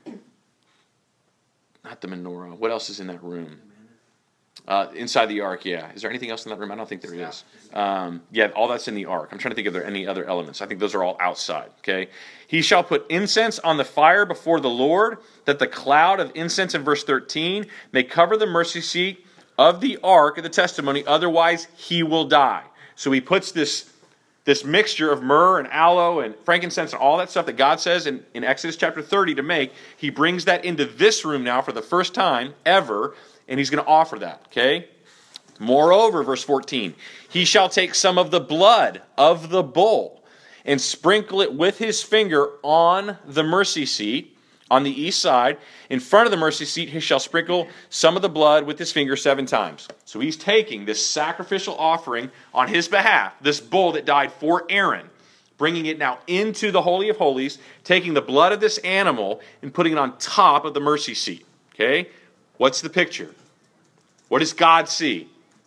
not the menorah. What else is in that room? Uh, inside the ark, yeah. Is there anything else in that room? I don't think there is. Um, yeah, all that's in the ark. I'm trying to think if there are any other elements. I think those are all outside, okay? He shall put incense on the fire before the Lord, that the cloud of incense in verse thirteen may cover the mercy seat of the ark of the testimony, otherwise he will die. So he puts this, this mixture of myrrh and aloe and frankincense and all that stuff that God says in, in Exodus chapter thirty to make. He brings that into this room now for the first time ever, and he's going to offer that, okay? Moreover, verse fourteen, he shall take some of the blood of the bull and sprinkle it with his finger on the mercy seat on the east side. In front of the mercy seat, he shall sprinkle some of the blood with his finger seven times. So he's taking this sacrificial offering on his behalf, this bull that died for Aaron, bringing it now into the Holy of Holies, taking the blood of this animal and putting it on top of the mercy seat. Okay? What's the picture? What does God see?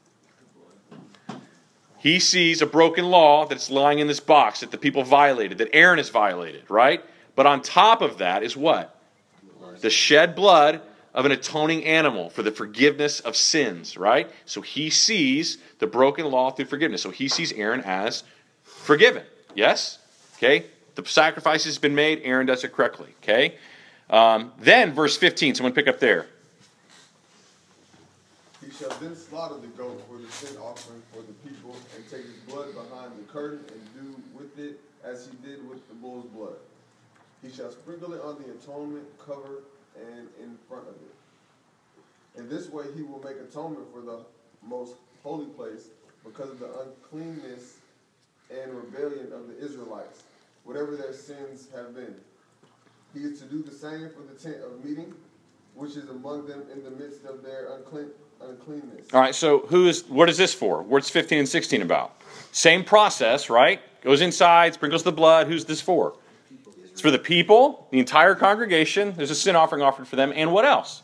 He sees a broken law that's lying in this box that the people violated, that Aaron has violated, right? But on top of that is what? The shed blood of an atoning animal for the forgiveness of sins, right? So he sees the broken law through forgiveness. So he sees Aaron as forgiven. Yes? Okay? The sacrifice has been made. Aaron does it correctly. Okay? Um, then, verse fifteen. Someone pick up there. He shall then slaughter the goat for the sin offering for the people, and take his blood behind the curtain, and do with it as he did with the bull's blood. He shall sprinkle it on the atonement cover and in front of it. In this way he will make atonement for the most holy place because of the uncleanness and rebellion of the Israelites, whatever their sins have been. He is to do the same for the tent of meeting, which is among them in the midst of their unclean, uncleanness. All right, so who is? What is this for? What's fifteen and sixteen about? Same process, right? Goes inside, sprinkles the blood. Who's this for? It's for the people, the entire congregation. There's a sin offering offered for them. And what else?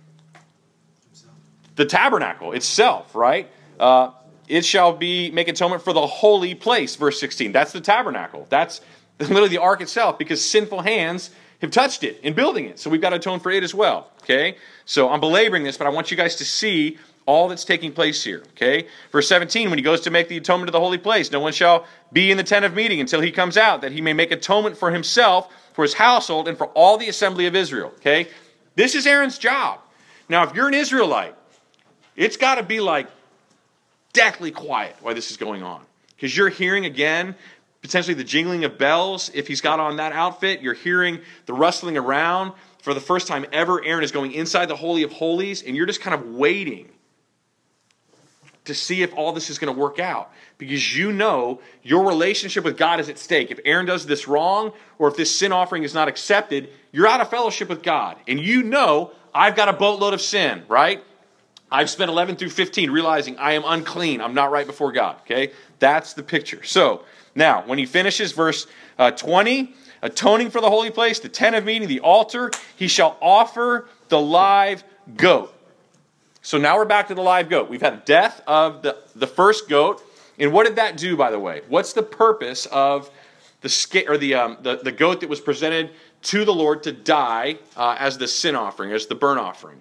The tabernacle itself, right? Uh, it shall be make atonement for the holy place, verse sixteen. That's the tabernacle. That's literally the ark itself, because sinful hands have touched it in building it. So we've got to atone for it as well. Okay? So I'm belaboring this, but I want you guys to see all that's taking place here. Okay? Verse seventeen, when he goes to make the atonement of the holy place, no one shall be in the tent of meeting until he comes out, that he may make atonement for himself, for his household, and for all the assembly of Israel. Okay? This is Aaron's job. Now, if you're an Israelite, it's got to be like deathly quiet while this is going on. Because you're hearing, again, potentially the jingling of bells. If he's got on that outfit, you're hearing the rustling around. For the first time ever, Aaron is going inside the Holy of Holies, and you're just kind of waiting to see if all this is going to work out. Because you know your relationship with God is at stake. If Aaron does this wrong, or if this sin offering is not accepted, you're out of fellowship with God. And you know, I've got a boatload of sin, right? I've spent eleven through fifteen realizing I am unclean. I'm not right before God, okay? That's the picture. So, now, when he finishes verse uh, twenty, atoning for the holy place, the tent of meeting, the altar, he shall offer the live goat. So now we're back to the live goat. We've had death of the, the first goat. And what did that do, by the way? What's the purpose of the sca- or the, um, the the goat that was presented to the Lord to die uh, as the sin offering, as the burnt offering?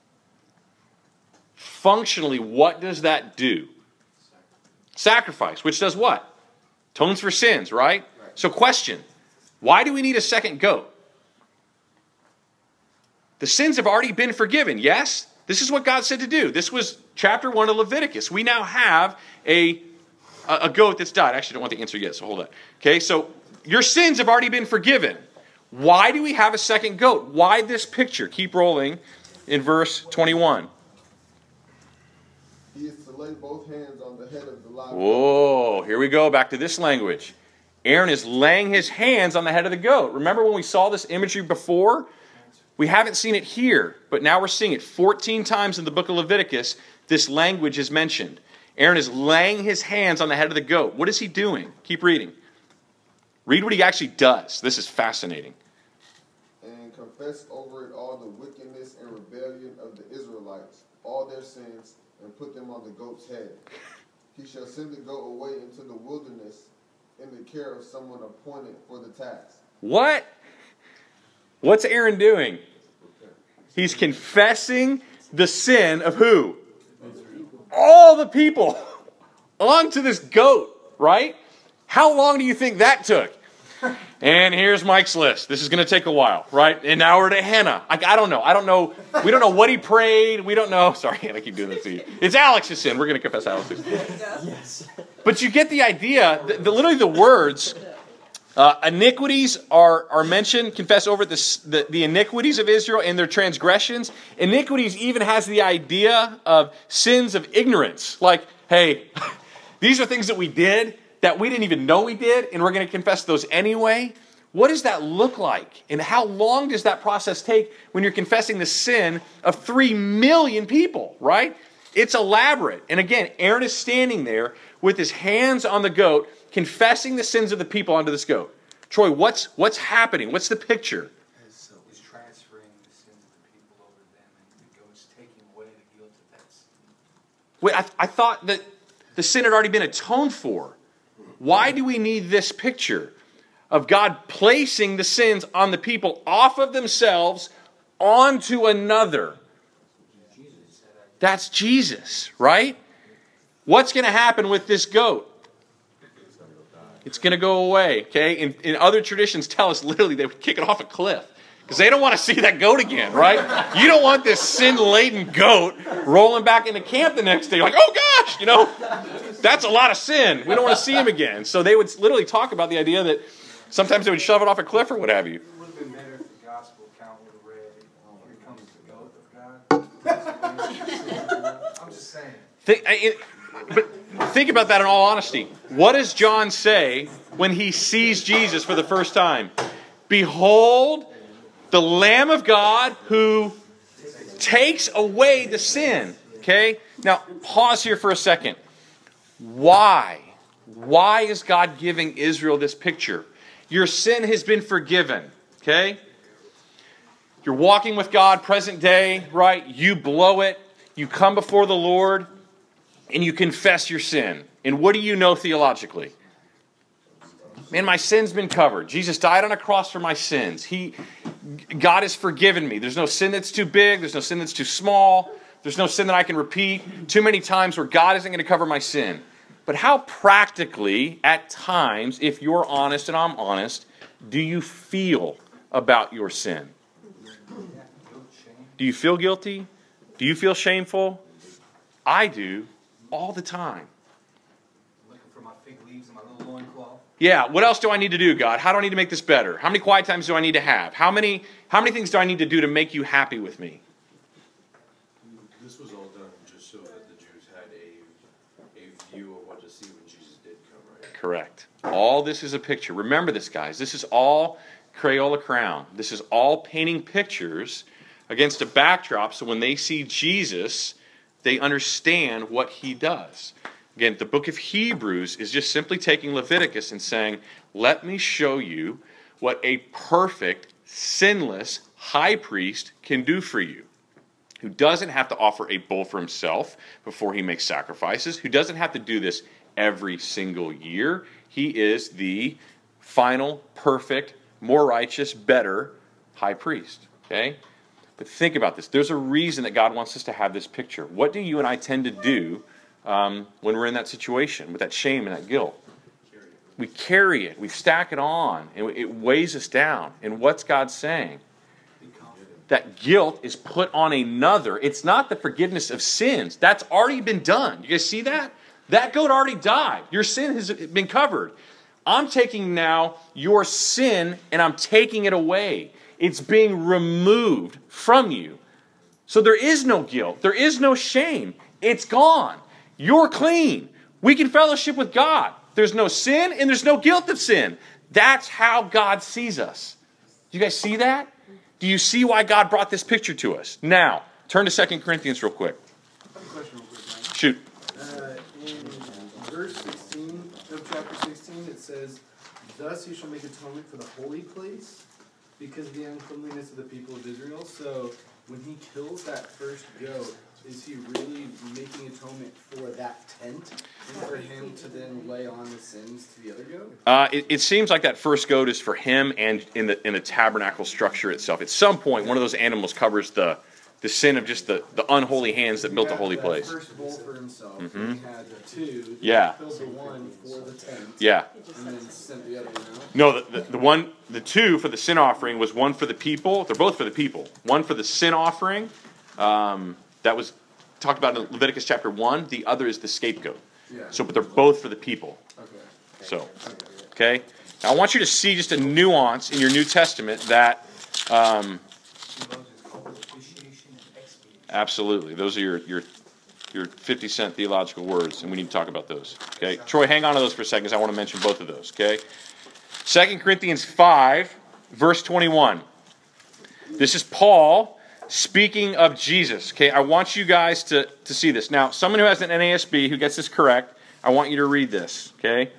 Functionally, what does that do? Sacrifice, which does what? Atones for sins, right? right? So question, why do we need a second goat? The sins have already been forgiven, yes? This is what God said to do. This was chapter one of Leviticus. We now have a, a goat that's died. I actually don't want the answer yet, so hold on. Okay, so your sins have already been forgiven. Why do we have a second goat? Why this picture? Keep rolling in verse twenty-one. He is to lay both hands on the head of the live goat. Whoa, here we go, back to this language. Aaron is laying his hands on the head of the goat. Remember when we saw this imagery before? We haven't seen it here, but now we're seeing it fourteen times in the book of Leviticus. This language is mentioned. Aaron is laying his hands on the head of the goat. What is he doing? Keep reading. Read what he actually does. This is fascinating. And confess over it all the wickedness and rebellion of the Israelites, all their sins, and put them on the goat's head. He shall send the goat away into the wilderness in the care of someone appointed for the task. What? What's Aaron doing? He's confessing the sin of who? All the people onto this goat, right? How long do you think that took? And here's Mike's list. This is going to take a while, right? And now we're to Hannah. I, I don't know. I don't know. We don't know what he prayed. We don't know. Sorry, I keep doing that to you. It's Alex's sin. We're going to confess Alex's sin. Yes. But you get the idea. The, the, literally the words, uh, iniquities are, are mentioned. Confess over the, the, the iniquities of Israel and their transgressions. Iniquities even has the idea of sins of ignorance. Like, hey, these are things that we did that we didn't even know we did, and we're going to confess those anyway. What does that look like? And how long does that process take when you're confessing the sin of three million people, right? It's elaborate. And again, Aaron is standing there with his hands on the goat, confessing the sins of the people onto this goat. Troy, what's what's happening? What's the picture? So he's transferring the sins of the people over to them, and the goat's taking away the guilt of that sin. Wait, I, I thought that the sin had already been atoned for. Why do we need this picture of God placing the sins on the people off of themselves onto another? That's Jesus, right? What's going to happen with this goat? It's going to go away, okay? And, and other traditions tell us literally they would kick it off a cliff because they don't want to see that goat again, right? You don't want this sin-laden goat rolling back into camp the next day. Like, oh gosh, you know, that's a lot of sin. We don't want to see him again. So they would literally talk about the idea that sometimes they would shove it off a cliff or what have you. It would have been better if the gospel account would have read, here comes the goat of God. I'm just saying. Think, it, but think about that in all honesty. What does John say when he sees Jesus for the first time? Behold, the Lamb of God who takes away the sin. Okay? Now, pause here for a second. Why? Why is God giving Israel this picture? Your sin has been forgiven. Okay? You're walking with God present day, right? You blow it. You come before the Lord and you confess your sin. And what do you know theologically? Man, my sin's been covered. Jesus died on a cross for my sins. He, God has forgiven me. There's no sin that's too big. There's no sin that's too small. There's no sin that I can repeat too many times where God isn't going to cover my sin. But how practically, at times, if you're honest and I'm honest, do you feel about your sin? Do you feel guilty? Do you feel shameful? I do all the time. Looking for my fig leaves and my little loincloth. Yeah, what else do I need to do, God? How do I need to make this better? How many quiet times do I need to have? How many how many things do I need to do to make you happy with me? This was all done just so that the Jews had a, a view of what to see when Jesus did come, right? Correct. All this is a picture. Remember this, guys. This is all Crayola Crown. This is all painting pictures against a backdrop so when they see Jesus, they understand what he does. Again, the book of Hebrews is just simply taking Leviticus and saying, let me show you what a perfect, sinless high priest can do for you, who doesn't have to offer a bull for himself before he makes sacrifices, who doesn't have to do this every single year. He is the final, perfect, more righteous, better high priest. Okay? But think about this. There's a reason that God wants us to have this picture. What do you and I tend to do um, when we're in that situation, with that shame and that guilt? We carry it. We stack it on. And it weighs us down. And what's God saying? That guilt is put on another. It's not the forgiveness of sins. That's already been done. You guys see that? That goat already died. Your sin has been covered. I'm taking now your sin and I'm taking it away. It's being removed from you. So there is no guilt. There is no shame. It's gone. You're clean. We can fellowship with God. There's no sin and there's no guilt of sin. That's how God sees us. Do you guys see that? Do you see why God brought this picture to us? Now, turn to Second Corinthians real quick. I have a question real quick, Mike. Shoot. Uh, in verse sixteen of chapter sixteen, it says, "Thus he shall make atonement for the holy place, because of the uncleanliness of the people of Israel." So, when he kills that first goat, is he really making atonement for that tent, and for him to then lay on the sins to the other goat? Uh, it, it seems like that first goat is for him and in the in the tabernacle structure itself. At some point, one of those animals covers the the sin of just the, the unholy hands that built the holy place. First bull for himself. Mm-hmm. He had the two. Yeah. He killed the one for the tent. Yeah. And then sent the other one out. No, the, the, the one, the two for the sin offering was one for the people. They're both for the people. One for the sin offering, um, that was talked about in Leviticus chapter one. The other is the scapegoat. Yeah. So, but they're both for the people. Okay. So, okay. Now I want you to see just a nuance in your New Testament that, um, absolutely, those are your your your fifty cent theological words, and we need to talk about those. Okay, Troy, hang on to those for a second, because I want to mention both of those. Okay, Second Corinthians five, verse twenty-one. This is Paul speaking of Jesus. Okay, I want you guys to, to see this. Now, someone who has an N A S B who gets this correct, I want you to read this. Okay,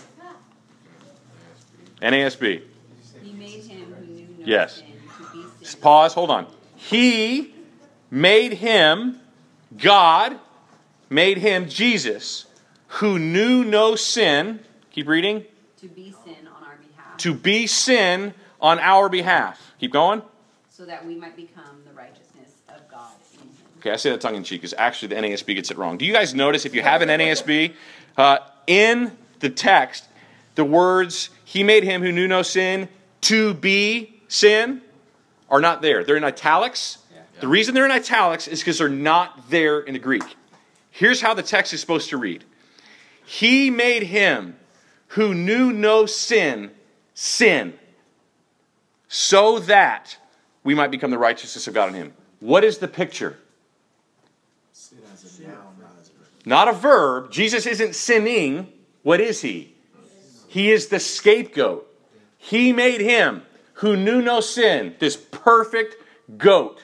N A S B. He made him who knew no Yes. sin to be sin. Pause. Hold on. He made him, God made him, Jesus, who knew no sin. Keep reading. To be sin on our behalf. To be sin on our behalf. Keep going. So that we might become the righteousness of God in him. Okay, I say that tongue in cheek because actually the N A S B gets it wrong. Do you guys notice if you have an N A S B, uh, in the text, the words, he made him who knew no sin to be sin, are not there. They're in italics. Yeah. The reason they're in italics is because they're not there in the Greek. Here's how the text is supposed to read. He made him who knew no sin, sin, so that we might become the righteousness of God in him. What is the picture? Sin as a noun, not as a verb. Not a verb. Jesus isn't sinning. What is he? He is the scapegoat. He made him who knew no sin, this perfect goat,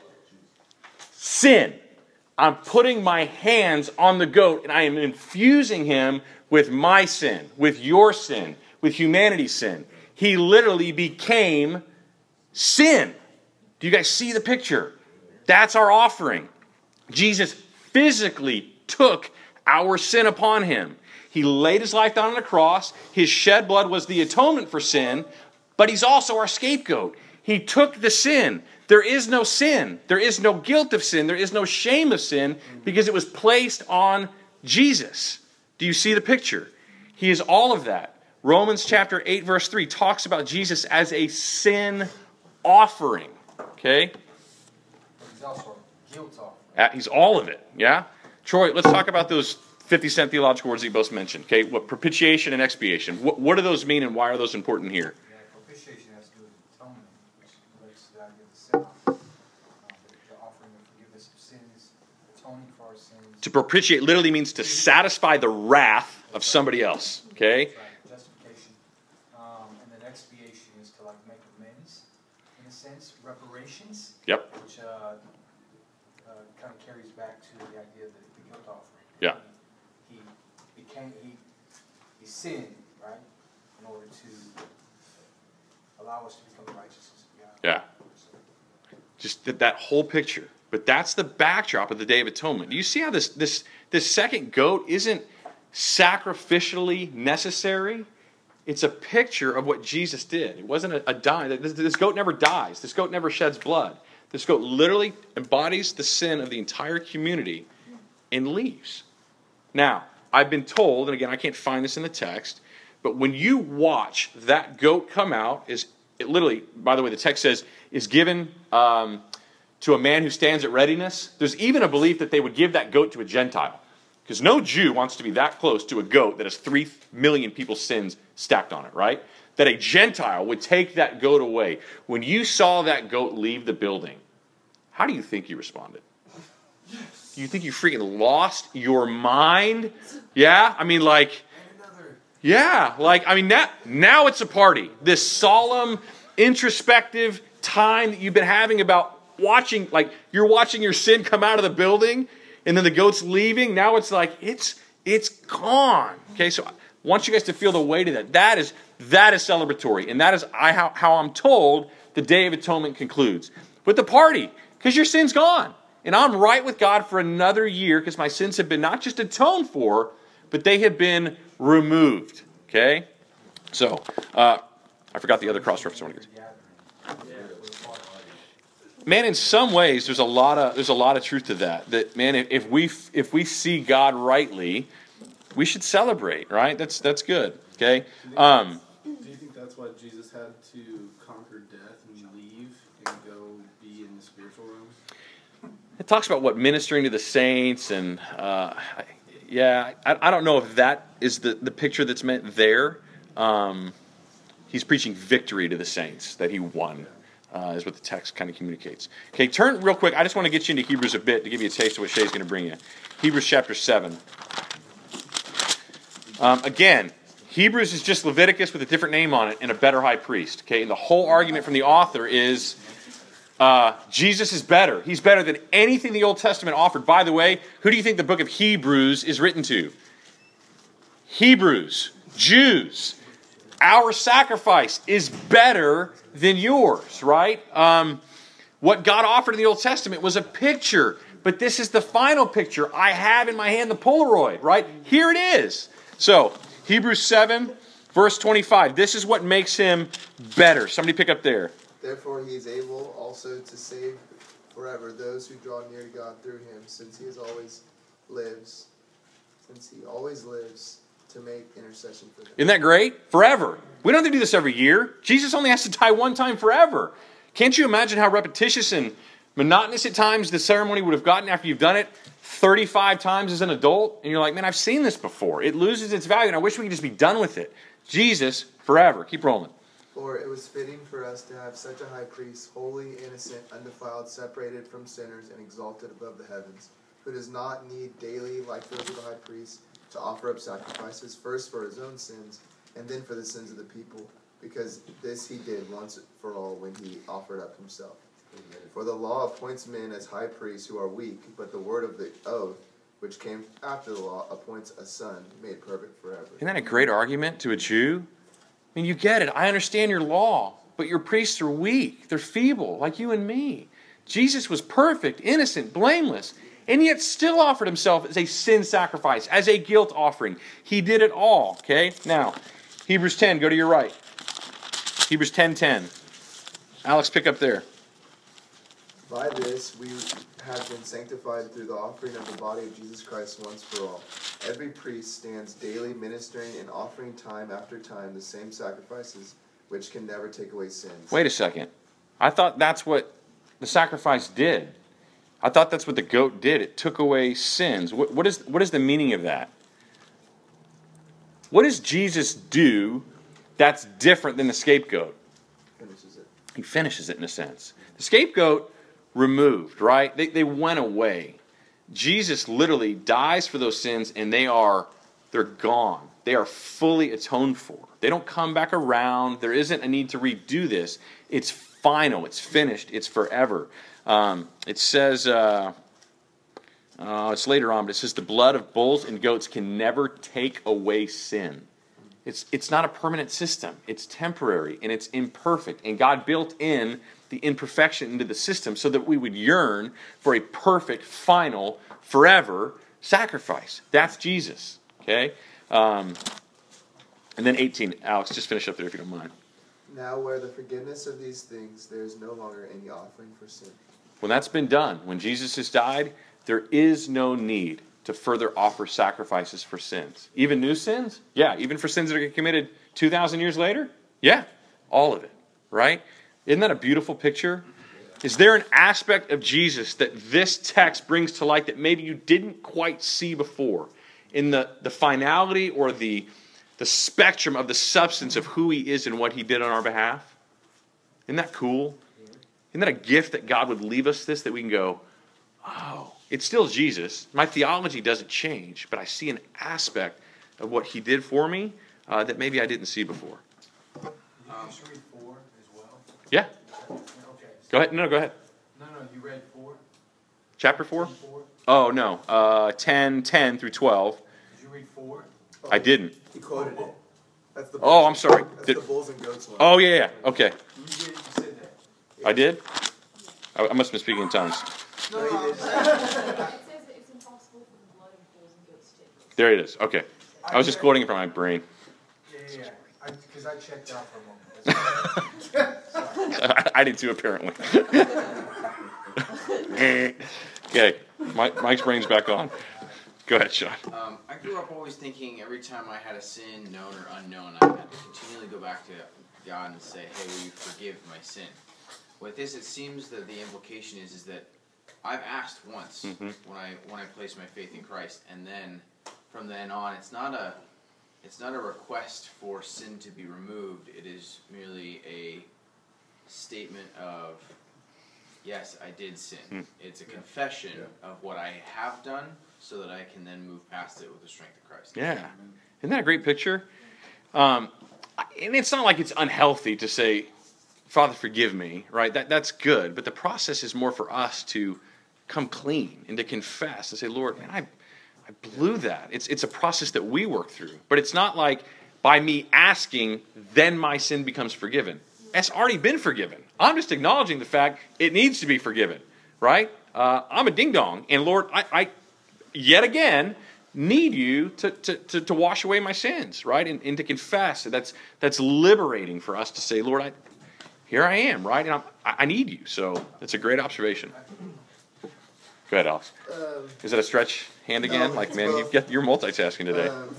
sin. I'm putting my hands on the goat and I am infusing him with my sin, with your sin, with humanity's sin. He literally became sin. Do you guys see the picture? That's our offering. Jesus physically took our sin upon him. He laid his life down on the cross. His shed blood was the atonement for sin, but he's also our scapegoat. He took the sin. There is no sin. There is no guilt of sin. There is no shame of sin because it was placed on Jesus. Do you see the picture? He is all of that. Romans chapter eight verse three talks about Jesus as a sin offering. Okay? He's also a guilt offering. Uh, He's all of it. Yeah? Troy, let's talk about those fifty cent theological words that you both mentioned. Okay? What propitiation and expiation. What, what do those mean and why are those important here? Yeah, propitiation has to do with atonement, which relates to the idea of the sin offering. Um, the offering of forgiveness of sins, atoning for our sins. To propitiate literally means to satisfy the wrath of somebody else. Okay? That's right, justification. Um, and then expiation is to like make amends, in a sense, reparations. Yep. Which uh, uh, kind of carries back to the idea of the, the guilt offering. Yeah. He became, he, he sinned, right, in order to allow us to become the righteousness of God. Yeah. Just that, that whole picture. But that's the backdrop of the Day of Atonement. Do you see how this this this second goat isn't sacrificially necessary? It's a picture of what Jesus did. It wasn't a, a die. This, this goat never dies. This goat never sheds blood. This goat literally embodies the sin of the entire community and leaves. Now, I've been told, and again, I can't find this in the text, but when you watch that goat come out, is it literally, by the way, the text says, is given um, to a man who stands at readiness. There's even a belief that they would give that goat to a Gentile. Because no Jew wants to be that close to a goat that has three million people's sins stacked on it, right? That a Gentile would take that goat away. When you saw that goat leave the building, how do you think you responded? Do you think you freaking lost your mind? Yeah? I mean, like, yeah. Like, I mean, now, now it's a party. This solemn, introspective time that you've been having about watching, like, you're watching your sin come out of the building, and then the goat's leaving. Now it's like, it's it's gone. Okay, so I want you guys to feel the weight of that. That is that is celebratory. And that is I how, how I'm told the Day of Atonement concludes. With the party, because your sin's gone. And I'm right with God for another year because my sins have been not just atoned for, but they have been removed. Okay? So, uh, I forgot the other cross-reference I want to get to. Man, in some ways, there's a lot of there's a lot of truth to that. That man, if we if we see God rightly, we should celebrate. Right? That's that's good. Okay. Um, do you think that's why Jesus had to conquer death and leave and go be in the spiritual realm? It talks about what ministering to the saints and uh, yeah, I, I don't know if that is the the picture that's meant there. Um, he's preaching victory to the saints that he won. Uh, is what the text kind of communicates. Okay, turn real quick. I just want to get you into Hebrews a bit to give you a taste of what Shay's going to bring you. Hebrews chapter seven. Um, again, Hebrews is just Leviticus with a different name on it and a better high priest. Okay, and the whole argument from the author is uh, Jesus is better. He's better than anything the Old Testament offered. By the way, who do you think the book of Hebrews is written to? Hebrews, Jews. Our sacrifice is better than yours, right? Um, what God offered in the Old Testament was a picture, but this is the final picture. I have in my hand the Polaroid, right? Here it is. So, Hebrews seven, verse twenty-five. This is what makes him better. Somebody pick up there. Therefore he is able also to save forever those who draw near to God through him, since he is always lives, since he always lives to make intercession for them. Isn't that great? Forever. We don't have to do this every year. Jesus only has to die one time forever. Can't you imagine how repetitious and monotonous at times the ceremony would have gotten after you've done it thirty-five times as an adult? And you're like, man, I've seen this before. It loses its value, and I wish we could just be done with it. Jesus, forever. Keep rolling. For it was fitting for us to have such a high priest, holy, innocent, undefiled, separated from sinners, and exalted above the heavens, who does not need daily, like those of the high priest, to offer up sacrifices, first for his own sins, and then for the sins of the people, because this he did once for all when he offered up himself. Amen. For the law appoints men as high priests who are weak, but the word of the oath, which came after the law, appoints a son made perfect forever. Isn't that a great argument to a Jew? I mean, you get it. I understand your law, but your priests are weak. They're feeble, like you and me. Jesus was perfect, innocent, blameless, and yet still offered himself as a sin sacrifice, as a guilt offering. He did it all, okay? Now, Hebrews ten, go to your right. Hebrews ten ten. Alex, pick up there. By this we have been sanctified through the offering of the body of Jesus Christ once for all. Every priest stands daily ministering and offering time after time the same sacrifices, which can never take away sins. Wait a second. I thought that's what the sacrifice did. I thought that's what the goat did. It took away sins. What, what is what is the meaning of that? What does Jesus do that's different than the scapegoat? Finishes it. He finishes it in a sense. The scapegoat removed, right? They they went away. Jesus literally dies for those sins, and they are they're gone. They are fully atoned for. They don't come back around. There isn't a need to redo this. It's final. It's finished. It's forever. Um, it says, uh, uh, it's later on, but it says the blood of bulls and goats can never take away sin. It's, it's not a permanent system. It's temporary and it's imperfect. And God built in the imperfection into the system so that we would yearn for a perfect, final, forever sacrifice. That's Jesus. Okay? Um, and then eighteen. Alex, just finish up there if you don't mind. Now where the forgiveness of these things, there is no longer any offering for sin. When that's been done, when Jesus has died, there is no need to further offer sacrifices for sins. Even new sins? Yeah. Even for sins that are committed two thousand years later? Yeah. All of it. Right? Isn't that a beautiful picture? Is there an aspect of Jesus that this text brings to light that maybe you didn't quite see before? In the, the finality or the, the spectrum of the substance of who he is and what he did on our behalf? Isn't that cool? Isn't that a gift that God would leave us this, that we can go, oh, it's still Jesus. My theology doesn't change, but I see an aspect of what he did for me uh, that maybe I didn't see before. Did you just read four as well? Yeah. Okay. Go ahead. No, go ahead. No, no, you read four? Chapter four? Four? Oh, no. Uh, ten, ten through twelve. Did you read four? I didn't. He quoted it. That's the Oh, I'm sorry. That's Did- the bulls and goats one. Oh, yeah, yeah. Okay. You did, you said that. I did? I, I must have been speaking in tongues. No, he didn't. It says that it's impossible for the blood of bulls and goats to take place. There it is. Okay. I was just quoting it from my brain. Yeah, yeah, yeah. Because I, checked out for a moment. I, I did too, apparently. Okay. Mike, Mike's brain's back on. Go ahead, Sean. Um, I grew up always thinking every time I had a sin, known or unknown, I had to continually go back to God and say, hey, will you forgive my sin? With this, it seems that the implication is, is that I've asked once Mhm. when I when I placed my faith in Christ, and then from then on, it's not a it's not a request for sin to be removed. It is merely a statement of, yes, I did sin. Mm. It's a confession of what I have done, so that I can then move past it with the strength of Christ. Yeah. Isn't that a great picture? Um, and it's not like it's unhealthy to say, Father, forgive me, right? That That's good. But the process is more for us to come clean and to confess and say, Lord, man, I, I blew that. It's, it's a process that we work through. But it's not like by me asking, then my sin becomes forgiven. It's already been forgiven. I'm just acknowledging the fact it needs to be forgiven, right? Uh, I'm a ding-dong. And Lord, I, I yet again, need you to, to, to, to wash away my sins, right? And, and to confess. That's that's liberating for us to say, Lord, I, here I am, right? And I'm, I I need you. So that's a great observation. Go ahead, Alex. Um, Is that a stretch hand again? no, like, it's man, you both. get, you're multitasking today. Um,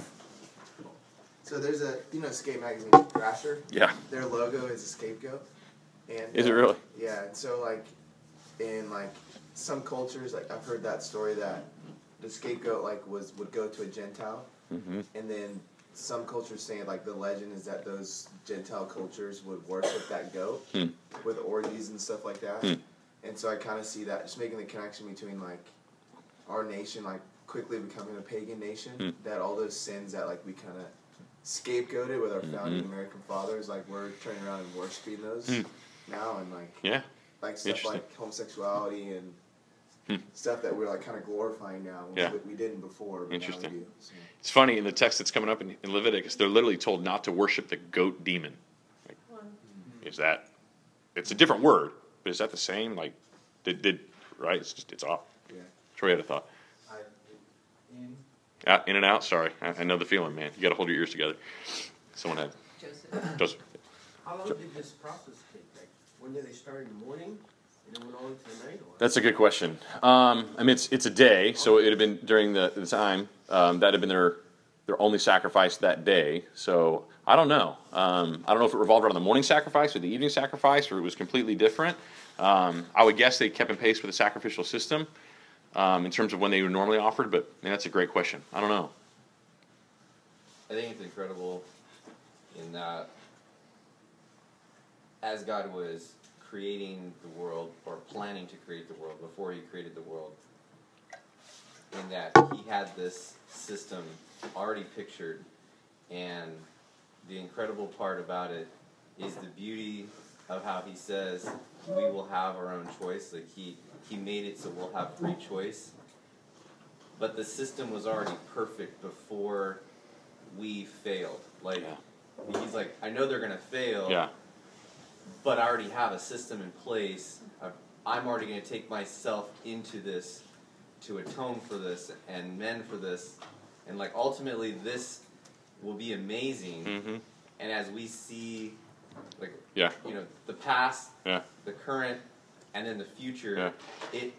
so there's a, you know, skate magazine, Thrasher? Yeah. Their logo is a scapegoat. And, Is it uh, really? Yeah, and so like, in like some cultures, like I've heard that story that the scapegoat like was would go to a Gentile, Mm-hmm. and then some cultures say like the legend is that those Gentile cultures would worship that goat Hmm. with orgies and stuff like that. Hmm. And so I kind of see that just making the connection between like our nation like quickly becoming a pagan nation, Hmm. that all those sins that like we kind of scapegoated with our founding Mhm. American fathers, like we're turning around and worshiping those Hmm. now, and like Yeah. like stuff Interesting. like homosexuality and Hmm. stuff that we're like kind of glorifying now, which Yeah. we, we didn't before. But Interesting. Now we do, so. It's funny, in the text that's coming up in, in Leviticus, they're literally told not to worship the goat demon. Like, is that, it's a different word, but is that the same? Like, did, did right? It's just, it's off. Yeah. Troy had a thought. I, in, Out, in and out, sorry. I, I know the feeling, man. You got to hold your ears together. Someone had. Joseph. Joseph. How long did this process take? Like, when did they start in the morning and then went all into the night? Or? That's a good question. Um, I mean, it's it's a day, so it had been during the, the time um, that had been their their only sacrifice that day. So I don't know. Um, I don't know if it revolved around the morning sacrifice or the evening sacrifice, or it was completely different. Um, I would guess they kept in pace with the sacrificial system um, in terms of when they were normally offered. But man, that's a great question. I don't know. I think it's incredible in that as God was creating the world, or planning to create the world before he created the world, in that he had this system already pictured, and the incredible part about it is the beauty of how he says we will have our own choice. Like he, he made it so we'll have free choice. But the system was already perfect before we failed. Like, he's like, I know they're going to fail, Yeah. but I already have a system in place. I've, I'm already going to take myself into this to atone for this and mend for this. And, like, ultimately, this will be amazing. Mm-hmm. And as we see, like, Yeah. you know, the past, Yeah. the current, and then the future, Yeah. it,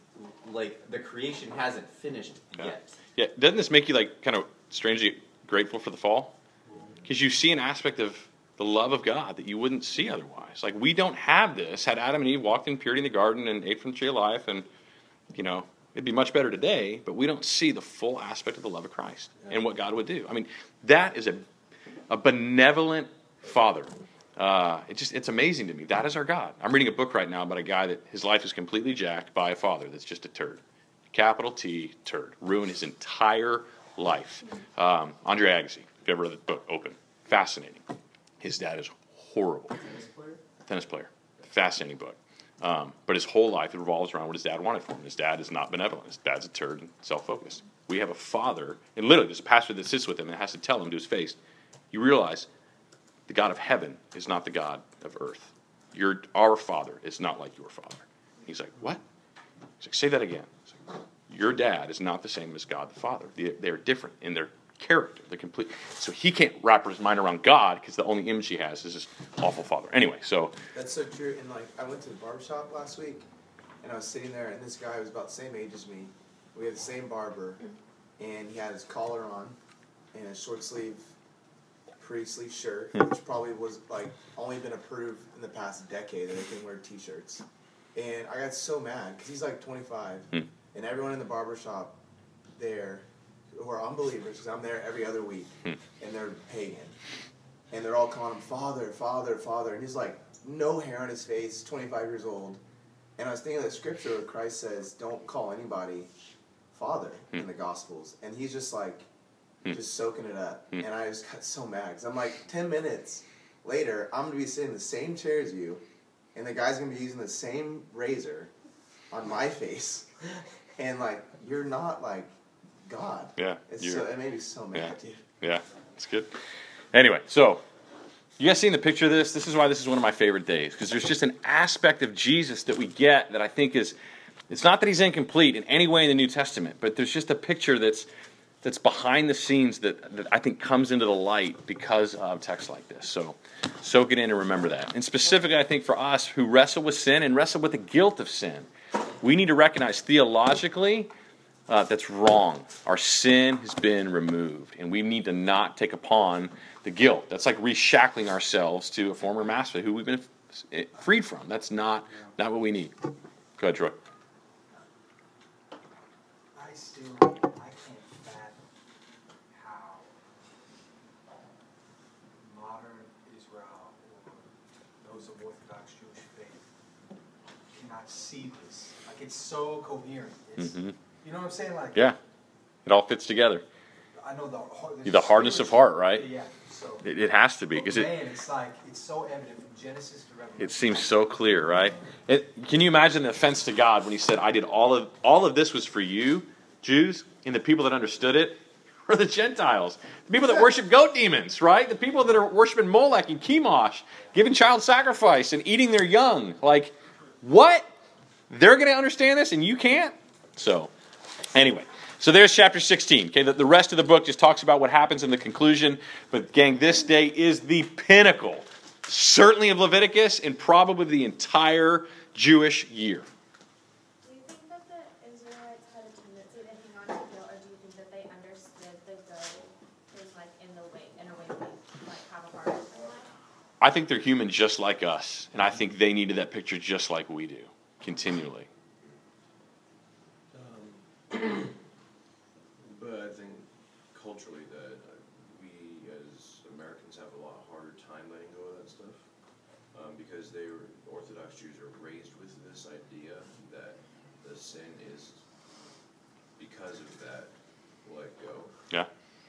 like, the creation hasn't finished Yeah. yet. Yeah, doesn't this make you like kind of strangely grateful for the fall? Because you see an aspect of the love of God that you wouldn't see otherwise. Like, we don't have this. Had Adam and Eve walked in purity in the garden and ate from the tree of life, and, you know, it'd be much better today, but we don't see the full aspect of the love of Christ and what God would do. I mean, that is a, a benevolent Father. Uh, it just, it's amazing to me. That is our God. I'm reading a book right now about a guy that his life is completely jacked by a father that's just a turd. Capital T, turd. Ruined his entire life. Um, Andre Agassi, if you ever read the book, Open. Fascinating. His dad is horrible. Tennis player? Tennis player. Fascinating book. Um, but his whole life, it revolves around what his dad wanted for him. His dad is not benevolent. His dad's a turd and self-focused. We have a father, and literally there's a pastor that sits with him and has to tell him to his face, you realize the God of heaven is not the God of earth. Your, our Father is not like your Father. He's like, what? He's like, say that again. He's like, your dad is not the same as God the Father. They, they're different in their character. They're complete. So he can't wrap his mind around God because the only image he has is this awful Father. Anyway, so. That's so true. And like, I went to the barbershop last week, and I was sitting there, and this guy was about the same age as me. We had the same barber, and he had his collar on, and a short sleeve, pretty sleeve shirt, which probably was like only been approved in the past decade that they can wear t-shirts. And I got so mad because he's like twenty-five, and everyone in the barbershop there who are unbelievers, because I'm there every other week, and they're pagan, and they're all calling him Father, Father, Father, and he's like no hair on his face, twenty-five years old. And I was thinking of the scripture where Christ says, "Don't call anybody Father" in the Gospels, and he's just like. Just soaking it up. And I just got so mad. Because I'm like, ten minutes later, I'm going to be sitting in the same chair as you, and the guy's going to be using the same razor on my face. And, like, you're not, like, God. Yeah. It's so, it made me so mad, yeah, dude. Yeah, it's good. Anyway, so, you guys seen the picture of this? This is why this is one of my favorite days. Because there's just an aspect of Jesus that we get that I think is, it's not that he's incomplete in any way in the New Testament, but there's just a picture that's, that's behind the scenes that, that I think comes into the light because of texts like this. So soak it in and remember that. And specifically, I think for us who wrestle with sin and wrestle with the guilt of sin, we need to recognize theologically uh, that's wrong. Our sin has been removed, and we need to not take upon the guilt. That's like reshackling ourselves to a former master who we've been freed from. That's not, not what we need. Go ahead, Troy. I still, I can't fathom how modern Israel or those of Orthodox Jewish faith cannot see this. Like, it's so coherent. It's, Mm-hmm. You know what I'm saying? Like, yeah, it all fits together. I know the The hardness of heart, right? Yeah. So it, it has to be because it. Man, it's like it's so evident from Genesis to Revelation. It seems so clear, right? It, can you imagine the offense to God when he said, "I did all of all of this was for you, Jews, and the people that understood it were the Gentiles, the people that worship goat demons, right? The people that are worshiping Molech and Chemosh, giving child sacrifice and eating their young. Like, what? They're going to understand this, and you can't." So, anyway. So there's chapter sixteen. Okay, the, the rest of the book just talks about what happens in the conclusion. But gang, this day is the pinnacle, certainly of Leviticus, and probably the entire Jewish year. Do you think that the Israelites had a tendency to hang on to guilt, or do you think that they understood the go in like in the way in a way we like have a heart in life? I think they're human just like us, and I think they needed that picture just like we do, continually. Um, but I think culturally that uh, we as Americans have a lot harder time letting go of that stuff um, because they were Orthodox Jews are raised with this idea that the sin is because of that let go. Yeah.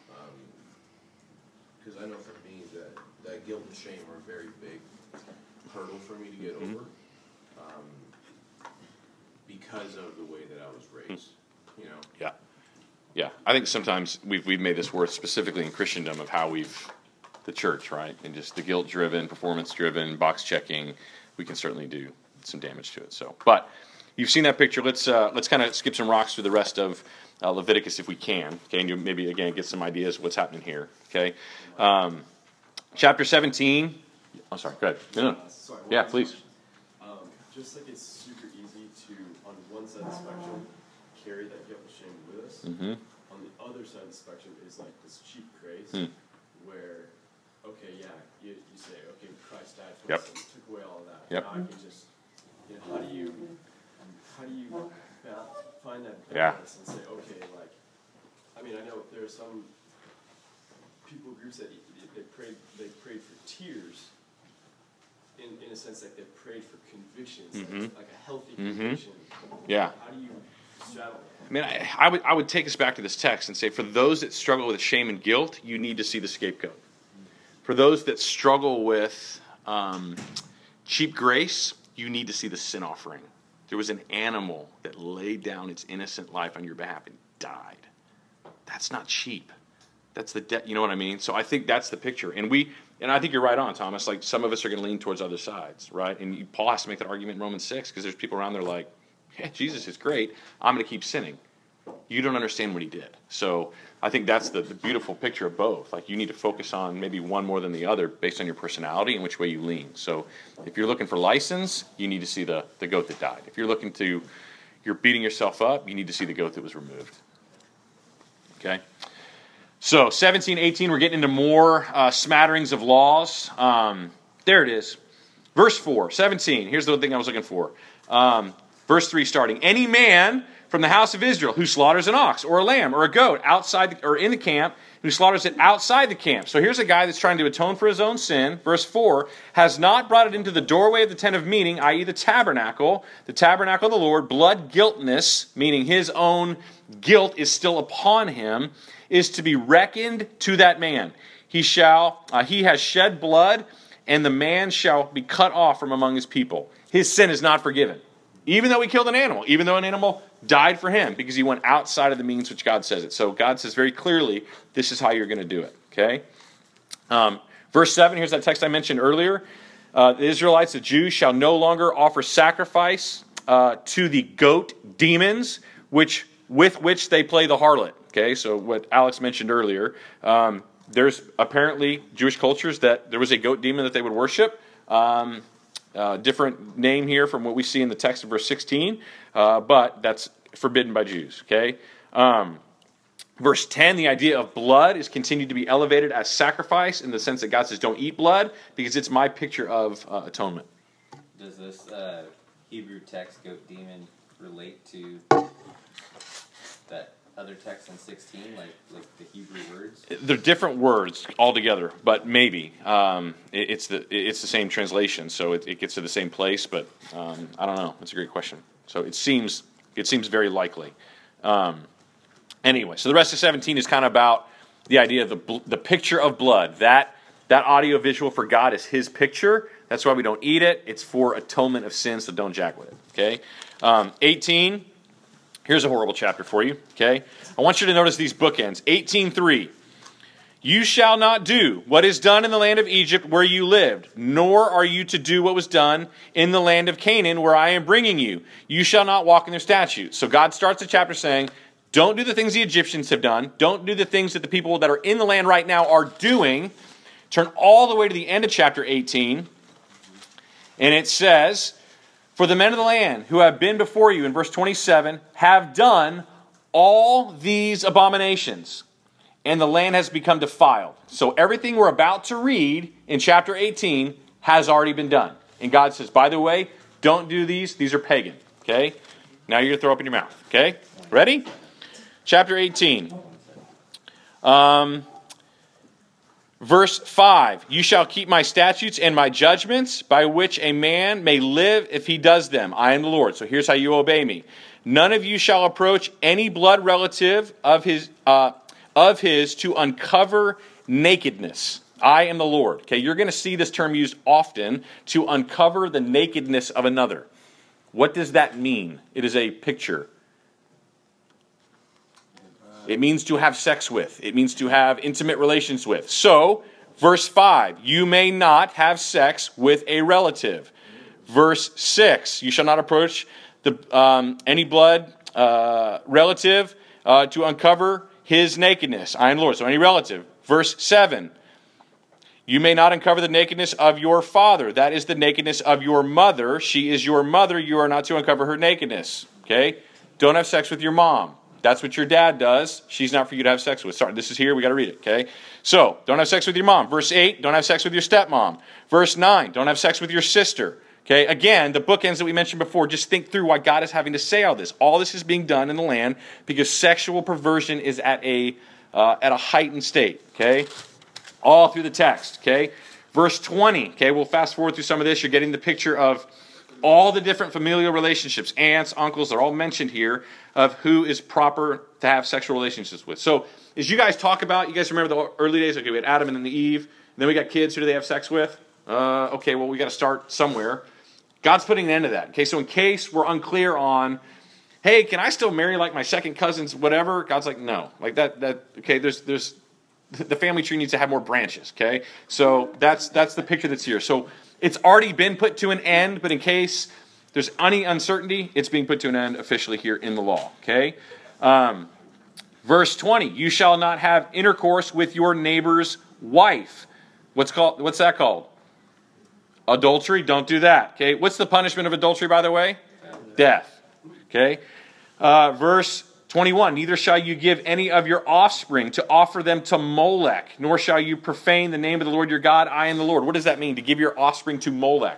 Because um, I know for me that that guilt and shame are a very big hurdle for me to get mm-hmm. over um, because of the way that I was raised. You know. Yeah. Yeah, I think sometimes we've we've made this worth specifically in Christendom of how we've the church, right, and just the guilt-driven, performance-driven, box-checking. We can certainly do some damage to it. So, but you've seen that picture. Let's uh, let's kind of skip some rocks through the rest of uh, Leviticus if we can. Okay, and you maybe again get some ideas of what's happening here. Okay, um, chapter seventeen. Oh, sorry. Go ahead. No, no. Uh, sorry, one Yeah, last please. question. Um, just like it's super easy to, on one side of the spectrum, carry that guilt and shame with us. Mm-hmm. On the other side of the spectrum is like this cheap grace, Hmm. where, okay, yeah, you, you say, okay, Christ died for Yep. us and took away all of that. Yep. Now I can just, you know, how do you, how do you ba- find that Yeah. balance and say, okay, like, I mean, I know there are some people groups that they prayed, they prayed for tears. In, in a sense, like they prayed for convictions, Mhm. like, like a healthy Mhm. conviction. Yeah. How do you straddle that? I mean, I, I would I would take us back to this text and say, for those that struggle with shame and guilt, you need to see the scapegoat. For those that struggle with um, cheap grace, you need to see the sin offering. There was an animal that laid down its innocent life on your behalf and died. That's not cheap. That's the debt. You know what I mean? So I think that's the picture. And we, and I think you're right on, Thomas. Like some of us are going to lean towards other sides, right? And you, Paul has to make that argument in Romans six because there's people around there like, yeah, Jesus is great. I'm going to keep sinning. You don't understand what he did. So I think that's the, the beautiful picture of both. Like you need to focus on maybe one more than the other based on your personality and which way you lean. So if you're looking for license, you need to see the, the goat that died. If you're looking to, you're beating yourself up, you need to see the goat that was removed. Okay? So seventeen, eighteen, we're getting into more uh, smatterings of laws. Um, there it is. Verse four, seventeen. Here's the thing I was looking for. Um, verse three starting. Any man from the house of Israel who slaughters an ox or a lamb or a goat outside the, or in the camp, who slaughters it outside the camp. So here's a guy that's trying to atone for his own sin. Verse four, has not brought it into the doorway of the tent of meeting, that is the tabernacle, the tabernacle of the Lord, blood guiltness, meaning his own guilt is still upon him, is to be reckoned to that man. He shall, uh, he has shed blood, and the man shall be cut off from among his people. His sin is not forgiven. Even though he killed an animal, even though an animal died for him, because he went outside of the means which God says it. So God says very clearly, this is how you're going to do it. Okay? Um, verse seven, here's that text I mentioned earlier. Uh, the Israelites, the Jews, shall no longer offer sacrifice uh, to the goat demons, which with which they play the harlot. Okay, so what Alex mentioned earlier, um, there's apparently Jewish cultures that there was a goat demon that they would worship. Um, uh, different name here from what we see in the text of verse sixteen, uh, but that's forbidden by Jews. Okay, um, verse ten, the idea of blood is continued to be elevated as sacrifice in the sense that God says, "Don't eat blood," because it's my picture of uh, atonement. Does this uh, Hebrew text goat demon relate to that other text in sixteen, like like the Hebrew words? They're different words altogether, but maybe um, it, it's the it's the same translation, so it, it gets to the same place. But um, I don't know. That's a great question. So it seems it seems very likely. Um, anyway, so the rest of seventeen is kind of about the idea of the bl- the picture of blood. That that audio visual for God is His picture. That's why we don't eat it. It's for atonement of sin, so don't jack with it. Okay, um, eighteen. Here's a horrible chapter for you, okay? I want you to notice these bookends. eighteen three. You shall not do what is done in the land of Egypt where you lived, nor are you to do what was done in the land of Canaan where I am bringing you. You shall not walk in their statutes. So God starts the chapter saying, don't do the things the Egyptians have done. Don't do the things that the people that are in the land right now are doing. Turn all the way to the end of chapter eighteen. And it says, for the men of the land who have been before you, in verse twenty-seven, have done all these abominations, and the land has become defiled. So everything we're about to read in chapter eighteen has already been done. And God says, by the way, don't do these. These are pagan. Okay? Now you're going to throw up in your mouth. Okay? Ready? Chapter eighteen. Um... Verse five, you shall keep my statutes and my judgments by which a man may live if he does them. I am the Lord. So here's how you obey me. None of you shall approach any blood relative of his uh, of his to uncover nakedness. I am the Lord. Okay, you're going to see this term used often, to uncover the nakedness of another. What does that mean? It is a picture. Uh, It means to have sex with. It means to have intimate relations with. So, verse five, you may not have sex with a relative. Verse six, you shall not approach the um, any blood uh, relative uh, to uncover his nakedness. I am the Lord. So any relative. Verse seven, you may not uncover the nakedness of your father. That is the nakedness of your mother. She is your mother. You are not to uncover her nakedness. Okay? Don't have sex with your mom. That's what your dad does. She's not for you to have sex with. Sorry, this is here. We got to read it. Okay? So, don't have sex with your mom. Verse eight, don't have sex with your stepmom. Verse nine, don't have sex with your sister. Okay? Again, the bookends that we mentioned before, just think through why God is having to say all this. All this is being done in the land because sexual perversion is at a uh, at a heightened state. Okay? All through the text, okay? Verse twenty, okay, we'll fast forward through some of this. You're getting the picture of all the different familial relationships, aunts, uncles, they're all mentioned here, of who is proper to have sexual relationships with. So, as you guys talk about, you guys remember the early days? Okay, we had Adam and then Eve, and then we got kids. Who do they have sex with? Uh, okay, well, we got to start somewhere. God's putting an end to that. Okay, so in case we're unclear on, hey, can I still marry like my second cousins, whatever? God's like, no. Like that, that okay, there's, there's, the family tree needs to have more branches, okay? So that's that's the picture that's here. So it's already been put to an end, but in case there's any uncertainty, it's being put to an end officially here in the law, okay? Um, verse twenty, you shall not have intercourse with your neighbor's wife. What's called? What's that called? Adultery. Don't do that, okay? What's the punishment of adultery, by the way? Death, okay? Uh, verse twenty-one, neither shall you give any of your offspring to offer them to Molech, nor shall you profane the name of the Lord your God. I am the Lord. What does that mean, to give your offspring to Molech?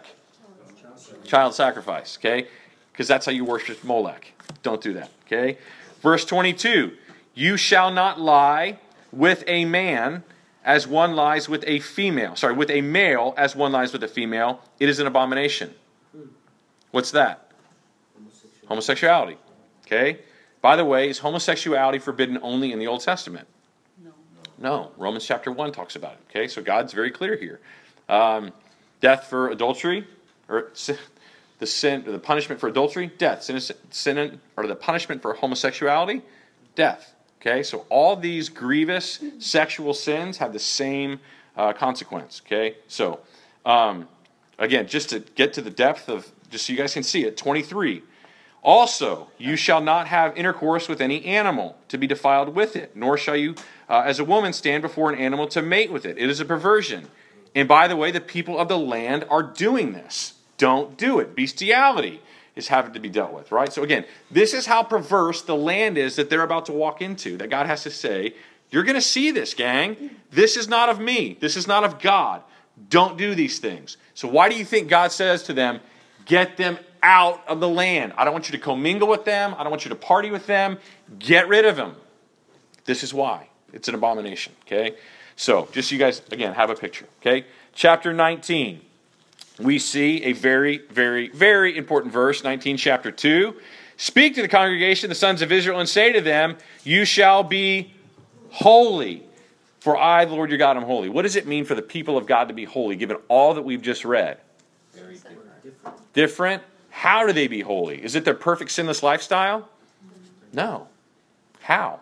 Child sacrifice, okay? Because that's how you worship Molech. Don't do that, okay? Verse twenty-two, you shall not lie with a man as one lies with a female. Sorry, with a male as one lies with a female. It is an abomination. What's that? Homosexuality, okay? By the way, is homosexuality forbidden only in the Old Testament? No. No. Romans chapter one talks about it. Okay, so God's very clear here. Um, death for adultery, or sin, the sin, or the punishment for adultery, death. Sin, sin, or the punishment for homosexuality, death. Okay, so all these grievous sexual sins have the same uh, consequence. Okay, so um, again, just to get to the depth of, just so you guys can see it, twenty-three. Also, you shall not have intercourse with any animal to be defiled with it, nor shall you, uh, as a woman, stand before an animal to mate with it. It is a perversion. And by the way, the people of the land are doing this. Don't do it. Bestiality is having to be dealt with, right? So again, this is how perverse the land is that they're about to walk into, that God has to say, you're going to see this, gang. This is not of me. This is not of God. Don't do these things. So why do you think God says to them, get them out of the land? I don't want you to commingle with them. I don't want you to party with them. Get rid of them. This is why. It's an abomination, okay? So, just so you guys, again, have a picture, okay? Chapter nineteen. We see a very, very, very important verse, nineteen, chapter two. Speak to the congregation, the sons of Israel, and say to them, you shall be holy, for I, the Lord your God, am holy. What does it mean for the people of God to be holy, given all that we've just read? Very different. Different? How do they be holy? Is it their perfect sinless lifestyle? No. How?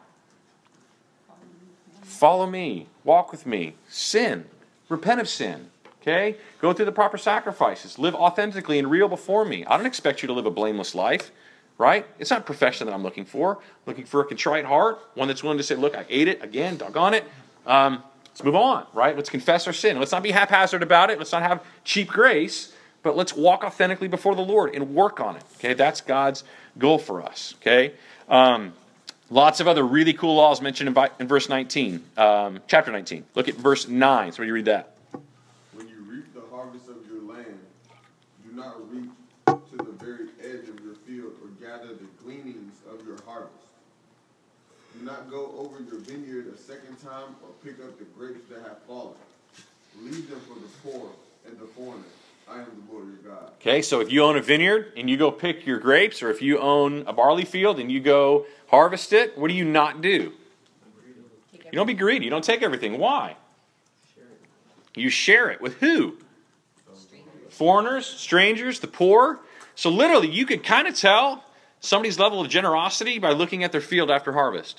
Follow me. Walk with me. Sin. Repent of sin. Okay? Go through the proper sacrifices. Live authentically and real before me. I don't expect you to live a blameless life. Right? It's not perfection that I'm looking for. I'm looking for a contrite heart. One that's willing to say, look, I ate it. Again, doggone it. Um, let's move on. Right? Let's confess our sin. Let's not be haphazard about it. Let's not have cheap grace. But let's walk authentically before the Lord and work on it. Okay? That's God's goal for us. Okay? Um, lots of other really cool laws mentioned in, in verse nineteen. Um, chapter nineteen. Look at verse nine. So when you read that. When you reap the harvest of your land, do not reap to the very edge of your field or gather the gleanings of your harvest. Do not go over your vineyard a second time or pick up the grapes that have fallen. Leave them for the poor and the foreigner. I am the Lord your God. Okay, so if you own a vineyard and you go pick your grapes, or if you own a barley field and you go harvest it, what do you not do? You don't be greedy. You don't take everything. Why? You share it with who? Foreigners, strangers, the poor. So literally, you could kind of tell somebody's level of generosity by looking at their field after harvest.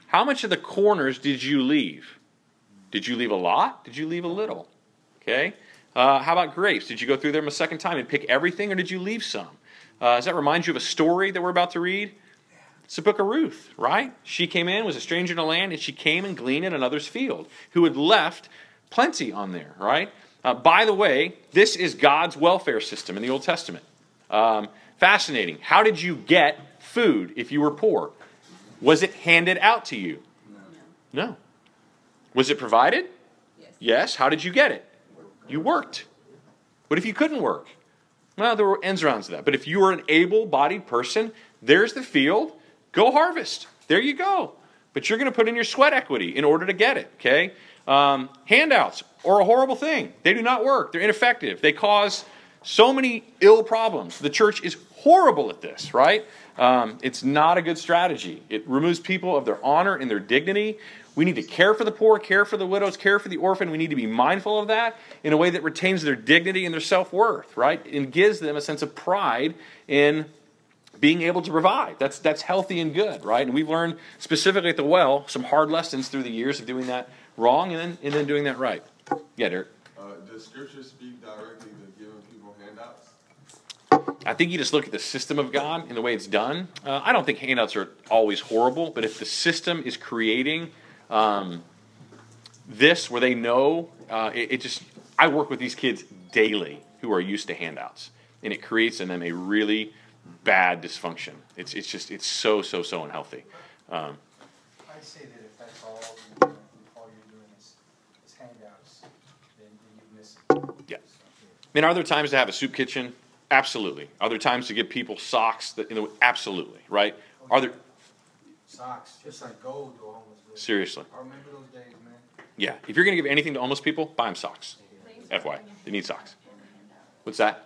How much of the corners did you leave? Did you leave a lot? Did you leave a little? Okay. Uh, how about grapes? Did you go through them a second time and pick everything, or did you leave some? Uh, does that remind you of a story that we're about to read? It's the book of Ruth, right? She came in, was a stranger in the land, and she came and gleaned in another's field, who had left plenty on there, right? Uh, by the way, this is God's welfare system in the Old Testament. Um, fascinating. How did you get food if you were poor? Was it handed out to you? No. No. Was it provided? Yes. Yes. How did you get it? You worked. What if you couldn't work? Well, there were ends around to that. But if you were an able-bodied person, there's the field. Go harvest. There you go. But you're going to put in your sweat equity in order to get it, okay? Um, handouts are a horrible thing. They do not work. They're ineffective. They cause so many ill problems. The church is horrible at this, right? Um, it's not a good strategy. It removes people of their honor and their dignity. We need to care for the poor, care for the widows, care for the orphan. We need to be mindful of that in a way that retains their dignity and their self-worth, right? And gives them a sense of pride in being able to provide. That's that's healthy and good, right? And we've learned specifically at the well some hard lessons through the years of doing that wrong and then and then doing that right. Yeah, Derek. Uh, does Scripture speak directly to giving people handouts? I think you just look at the system of God and the way it's done. Uh, I don't think handouts are always horrible, but if the system is creating um, this where they know, uh, it, it just, I work with these kids daily who are used to handouts, and it creates in them a really bad dysfunction. It's it's just, it's so, so, so unhealthy. Um, I say that if that's all you're doing, if all you're doing is, is handouts, then, then you miss it. Yeah. I mean, are there times to have a soup kitchen? Absolutely. Are there times to give people socks? That, you know, absolutely, right? Are there... Socks, just like gold to homeless people. Seriously. I remember those days, man. Yeah. If you're going to give anything to homeless people, buy them socks. F Y I. They need socks. What's that?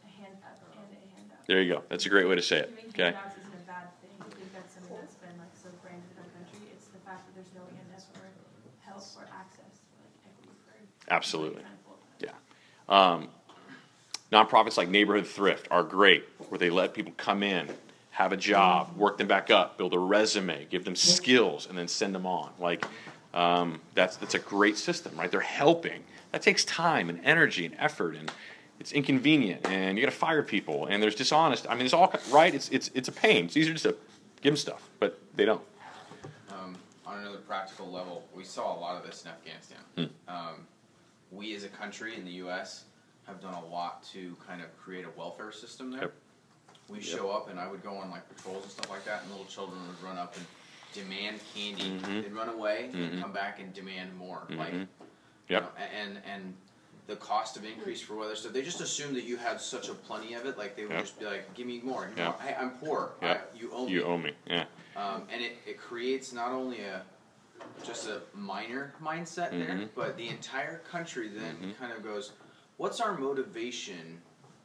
There you go. That's a great way to say it. Okay. Handouts isn't a bad thing. I think that's something that's been like so branded in our country. It's the fact that there's no handouts for help or access to like equity for. Absolutely. Yeah. Um, nonprofits like Neighborhood Thrift are great, where they let people come in, have a job, work them back up, build a resume, give them skills, and then send them on. Like um, that's that's a great system, right? They're helping. That takes time and energy and effort, and it's inconvenient, and you got to fire people, and there's dishonest. I mean, it's all right. It's it's it's a pain. It's easier just to give them stuff, but they don't. Um, on another practical level, we saw a lot of this in Afghanistan. Hmm. Um, we as a country in the U S have done a lot to kind of create a welfare system there. Yep. We Yep. show up, and I would go on like patrols and stuff like that, and little children would run up and demand candy. Mhm. They'd run away Mhm. and come back and demand more. Mhm. Like, you Yep. know, and and the cost of increase for weather stuff. They just assumed that you had such a plenty of it. Like they would Yep. just be like, "Give me more." You Yep. know, hey, I'm poor. Yep. I, you owe me. You owe me. Yeah. Um, and it, it creates not only a just a minor mindset there, Mhm. but the entire country then Mhm. kind of goes, what's our motivation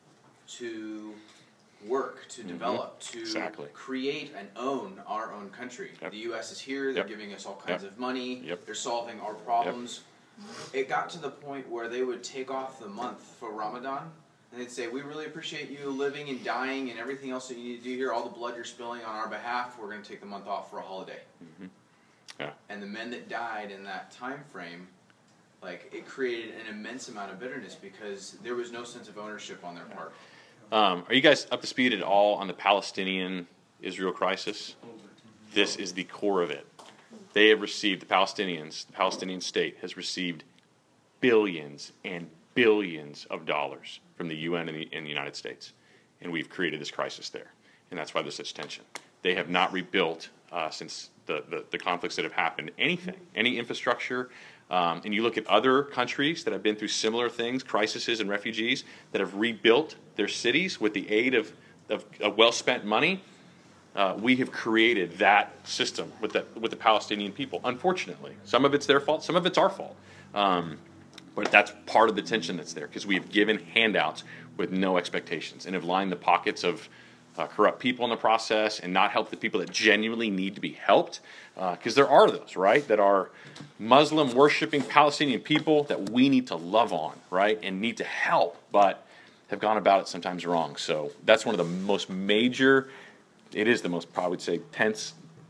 to work, to Mhm. develop, to Exactly. create and own our own country? Yep. The U S is here, they're Yep. giving us all kinds Yep. of money, Yep. they're solving our problems. It got to the point where they would take off the month for Ramadan, and they'd say, we really appreciate you living and dying and everything else that you need to do here, all the blood you're spilling on our behalf, we're going to take the month off for a holiday. Mhm. Yeah. And the men that died in that time frame, like, it created an immense amount of bitterness because there was no sense of ownership on their part. Um, are you guys up to speed at all on the Palestinian-Israel crisis? This is the core of it. They have received, the Palestinians, the Palestinian state has received billions and billions of dollars from the U N and the, and the United States. And we've created this crisis there. And that's why there's such tension. They have not rebuilt uh, since the, the, the conflicts that have happened anything, any infrastructure. Um, and you look at other countries that have been through similar things, crises and refugees, that have rebuilt their cities with the aid of, of, of well-spent money. Uh, we have created that system with the, with the Palestinian people, unfortunately. Some of it's their fault, some of it's our fault. Um, but that's part of the tension that's there, because we have given handouts with no expectations and have lined the pockets of uh, corrupt people in the process and not helped the people that genuinely need to be helped. Because uh, there are those, right, that are Muslim-worshipping Palestinian people that we need to love on, right, and need to help, but have gone about it sometimes wrong. So that's one of the most major... It is the most, I would say, tense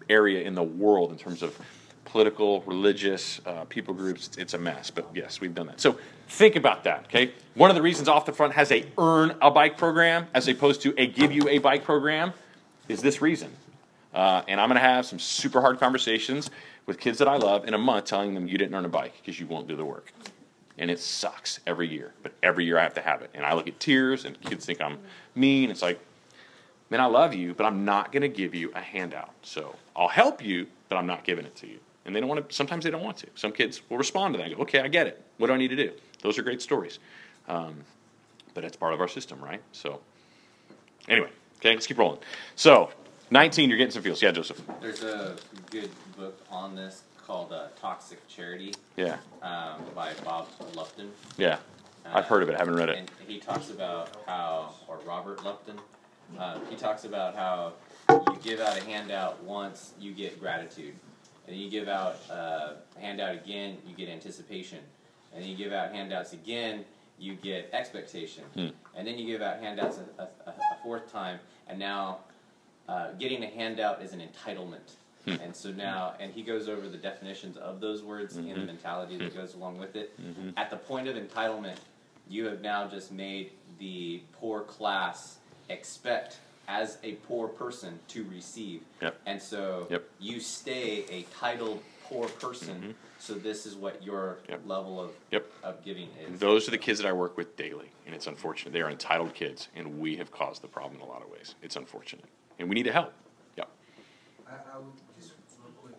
area in the world in terms of political, religious, uh, people groups. It's a mess. But yes, we've done that. So think about that, okay? One of the reasons Off the Front has a earn a bike program as opposed to a give you a bike program is this reason. Uh, and I'm going to have some super hard conversations with kids that I love in a month telling them you didn't earn a bike because you won't do the work. And it sucks every year. But every year I have to have it. And I look at tears and kids think I'm mean. It's like, man, I love you, but I'm not going to give you a handout. So I'll help you, but I'm not giving it to you. And they don't want to, sometimes they don't want to. Some kids will respond to that and go, okay, I get it. What do I need to do? Those are great stories. Um, but it's part of our system, right? So anyway, okay, let's keep rolling. So nineteen, you're getting some feels. Yeah, Joseph. There's a good book on this called uh, Toxic Charity. Yeah. Um, by Bob Lupton. Yeah. I've heard of it. I haven't read it. And he talks about how, or Robert Lupton, uh, he talks about how you give out a handout once, you get gratitude. And then you give out uh, a handout again, you get anticipation. And then you give out handouts again, you get expectation. Hmm. And then you give out handouts a, a, a fourth time, and now uh, getting a handout is an entitlement. Hmm. And so now, and he goes over the definitions of those words mm-hmm. and the mentality that goes along with it. Mm-hmm. At the point of entitlement, you have now just made the poor class expect as a poor person to receive. Yep. And so yep. you stay a titled poor person, mm-hmm. so this is what your yep. level of, yep. of giving is. Those are the kids that I work with daily, and it's unfortunate. They are entitled kids, and we have caused the problem in a lot of ways. It's unfortunate, and we need to help. Yep. I, I would just real quick,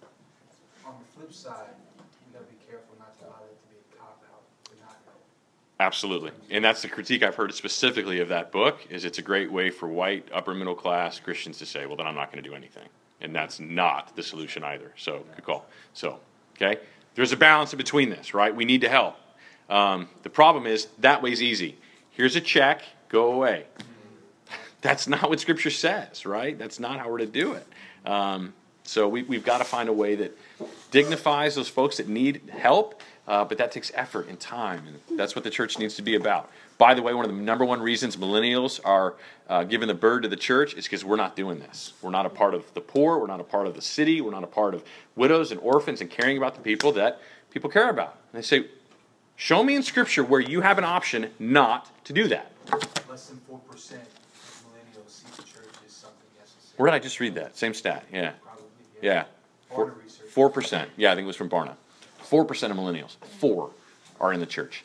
on the flip side, we gotta be careful not to allow that to be a cop-out to not help. Absolutely. And that's the critique I've heard specifically of that book, is it's a great way for white, upper middle class Christians to say, well, then I'm not going to do anything. And that's not the solution either. So, good call. So, okay? There's a balance in between this, right? We need to help. Um, the problem is, that way's easy. Here's a check, go away. That's not what Scripture says, right? That's not how we're to do it. Um, so we, we've got to find a way that dignifies those folks that need help, Uh, but that takes effort and time, and that's what the church needs to be about. By the way, one of the number one reasons millennials are uh, giving the bird to the church is because we're not doing this. We're not a part of the poor. We're not a part of the city. We're not a part of widows and orphans and caring about the people that people care about. And they say, show me in Scripture where you have an option not to do that. Less than four percent of millennials see the church as something necessary. Where did I just read that? Same stat. Yeah. Probably, yeah. Yeah. Four percent. Yeah, I think it was from Barna. Four percent of millennials. Four are in the church.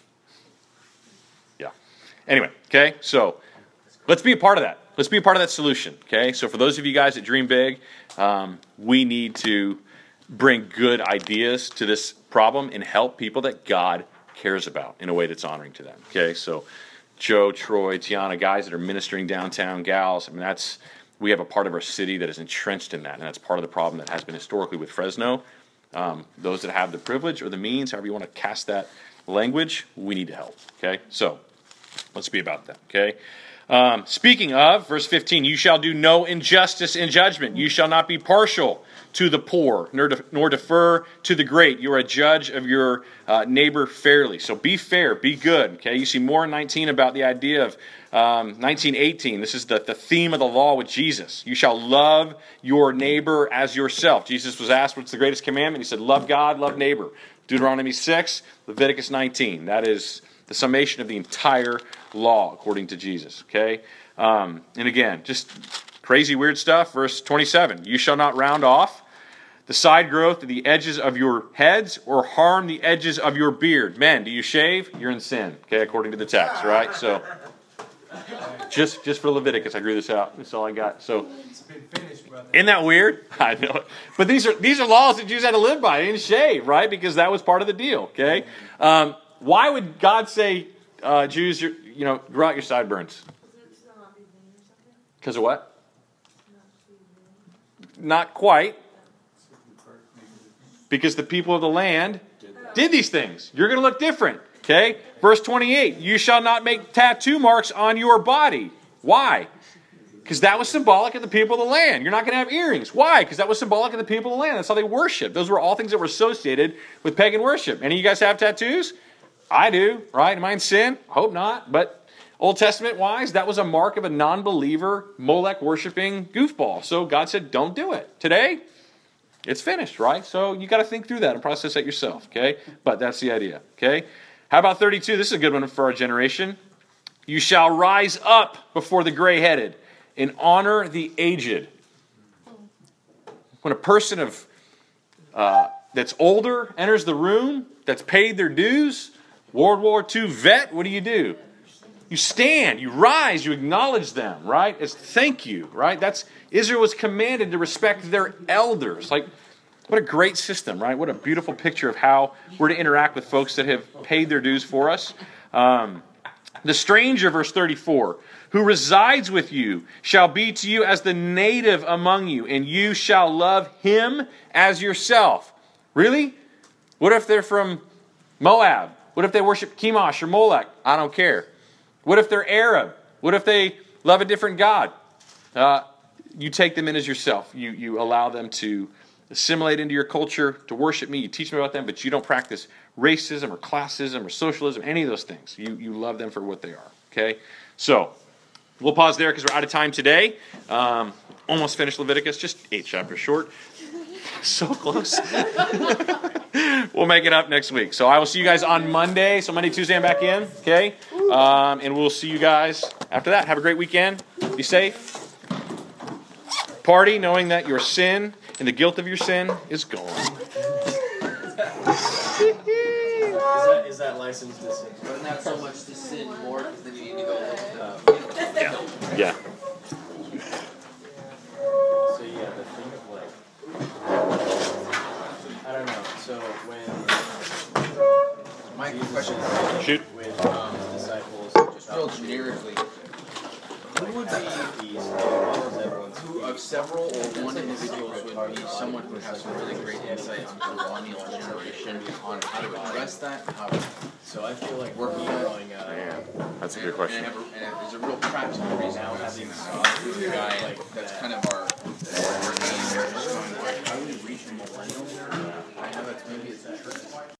Yeah. Anyway, okay, so let's be a part of that. Let's be a part of that solution, okay? So for those of you guys that dream big, um, we need to bring good ideas to this problem and help people that God cares about in a way that's honoring to them, okay? So Joe, Troy, Tiana, guys that are ministering downtown, gals, I mean, that's, we have a part of our city that is entrenched in that, and that's part of the problem that has been historically with Fresno. Um, those that have the privilege or the means, however you want to cast that language, we need to help, okay? So, let's be about that, okay? Um, speaking of, verse fifteen, you shall do no injustice in judgment. You shall not be partial to the poor, nor, de- nor defer to the great. You are a judge of your uh, neighbor fairly. So be fair, be good, okay? You see more in nineteen about the idea of um, nineteen eighteen. This is the, the theme of the law with Jesus. You shall love your neighbor as yourself. Jesus was asked, what's the greatest commandment? He said, love God, love neighbor. Deuteronomy six, Leviticus nineteen. That is the summation of the entire law, according to Jesus, okay? Um, and again, just crazy weird stuff. Verse twenty-seven, you shall not round off the side growth of the edges of your heads or harm the edges of your beard. Men, do you shave? You're in sin, okay, according to the text, right? So, just just for Leviticus, I grew this out. That's all I got. So, It's been finished, brother. isn't that weird? I know it. But these are these are laws that Jews had to live by. They didn't shave, right? Because that was part of the deal, okay? Um, why would God say, uh, Jews, you're, you know, grow out your sideburns? Because of what? Not quite. Because the people of the land did these things. You're going to look different, okay? Verse twenty-eight, you shall not make tattoo marks on your body. Why? Because that was symbolic of the people of the land. You're not going to have earrings. Why? Because that was symbolic of the people of the land. That's how they worship. Those were all things that were associated with pagan worship. Any of you guys have tattoos? I do, right? Am I in sin? Hope not. But Old Testament-wise, that was a mark of a non-believer, Molech-worshiping goofball. So God said, don't do it. Today, It's finished, right? So you got to think through that and process that yourself, okay? But that's the idea, okay? How about thirty-two? This is a good one for our generation. You shall rise up before the gray-headed and honor the aged. When a person of uh, that's older enters the room, that's paid their dues, World War Two vet, what do you do? You stand, you rise, you acknowledge them, right? It's thank you, right? That's Israel was commanded to respect their elders. Like, what a great system, right? What a beautiful picture of how we're to interact with folks that have paid their dues for us. Um, the stranger, verse thirty-four, who resides with you shall be to you as the native among you, and you shall love him as yourself. Really? What if they're from Moab? What if they worship Chemosh or Molech? I don't care. What if they're Arab? What if they love a different God? Uh, you take them in as yourself. You, you allow them to assimilate into your culture, to worship me. You teach them about them, but you don't practice racism or classism or socialism, any of those things. You, you love them for what they are. Okay? So, we'll pause there because we're out of time today. Um, almost finished Leviticus, just eight chapters short. So close. We'll make it up next week. So I will see you guys on Monday. So Monday, Tuesday, I'm back in. Okay? Um, and we'll see you guys after that. Have a great weekend. Be safe. Party knowing that your sin and the guilt of your sin is gone. Is that, is that license to sin? But not so much to sin more, because then you need to go Uh, Yeah. Yeah. So yeah, the thing of like, I don't know. So when my Jesus question was Shoot. with um, his disciples, just real generically, who would be these everyone's who of several or one individuals would be someone who has some really great insights into the millennial generation on how to address that, how to So I feel like work we're with growing up. Man, that's a good and, question. and, and there's a real practical reason why I'm seeing that. Who's the guy like, that's kind of our, our name, just going like, how do we reach a millennial? I know that's maybe it's a church.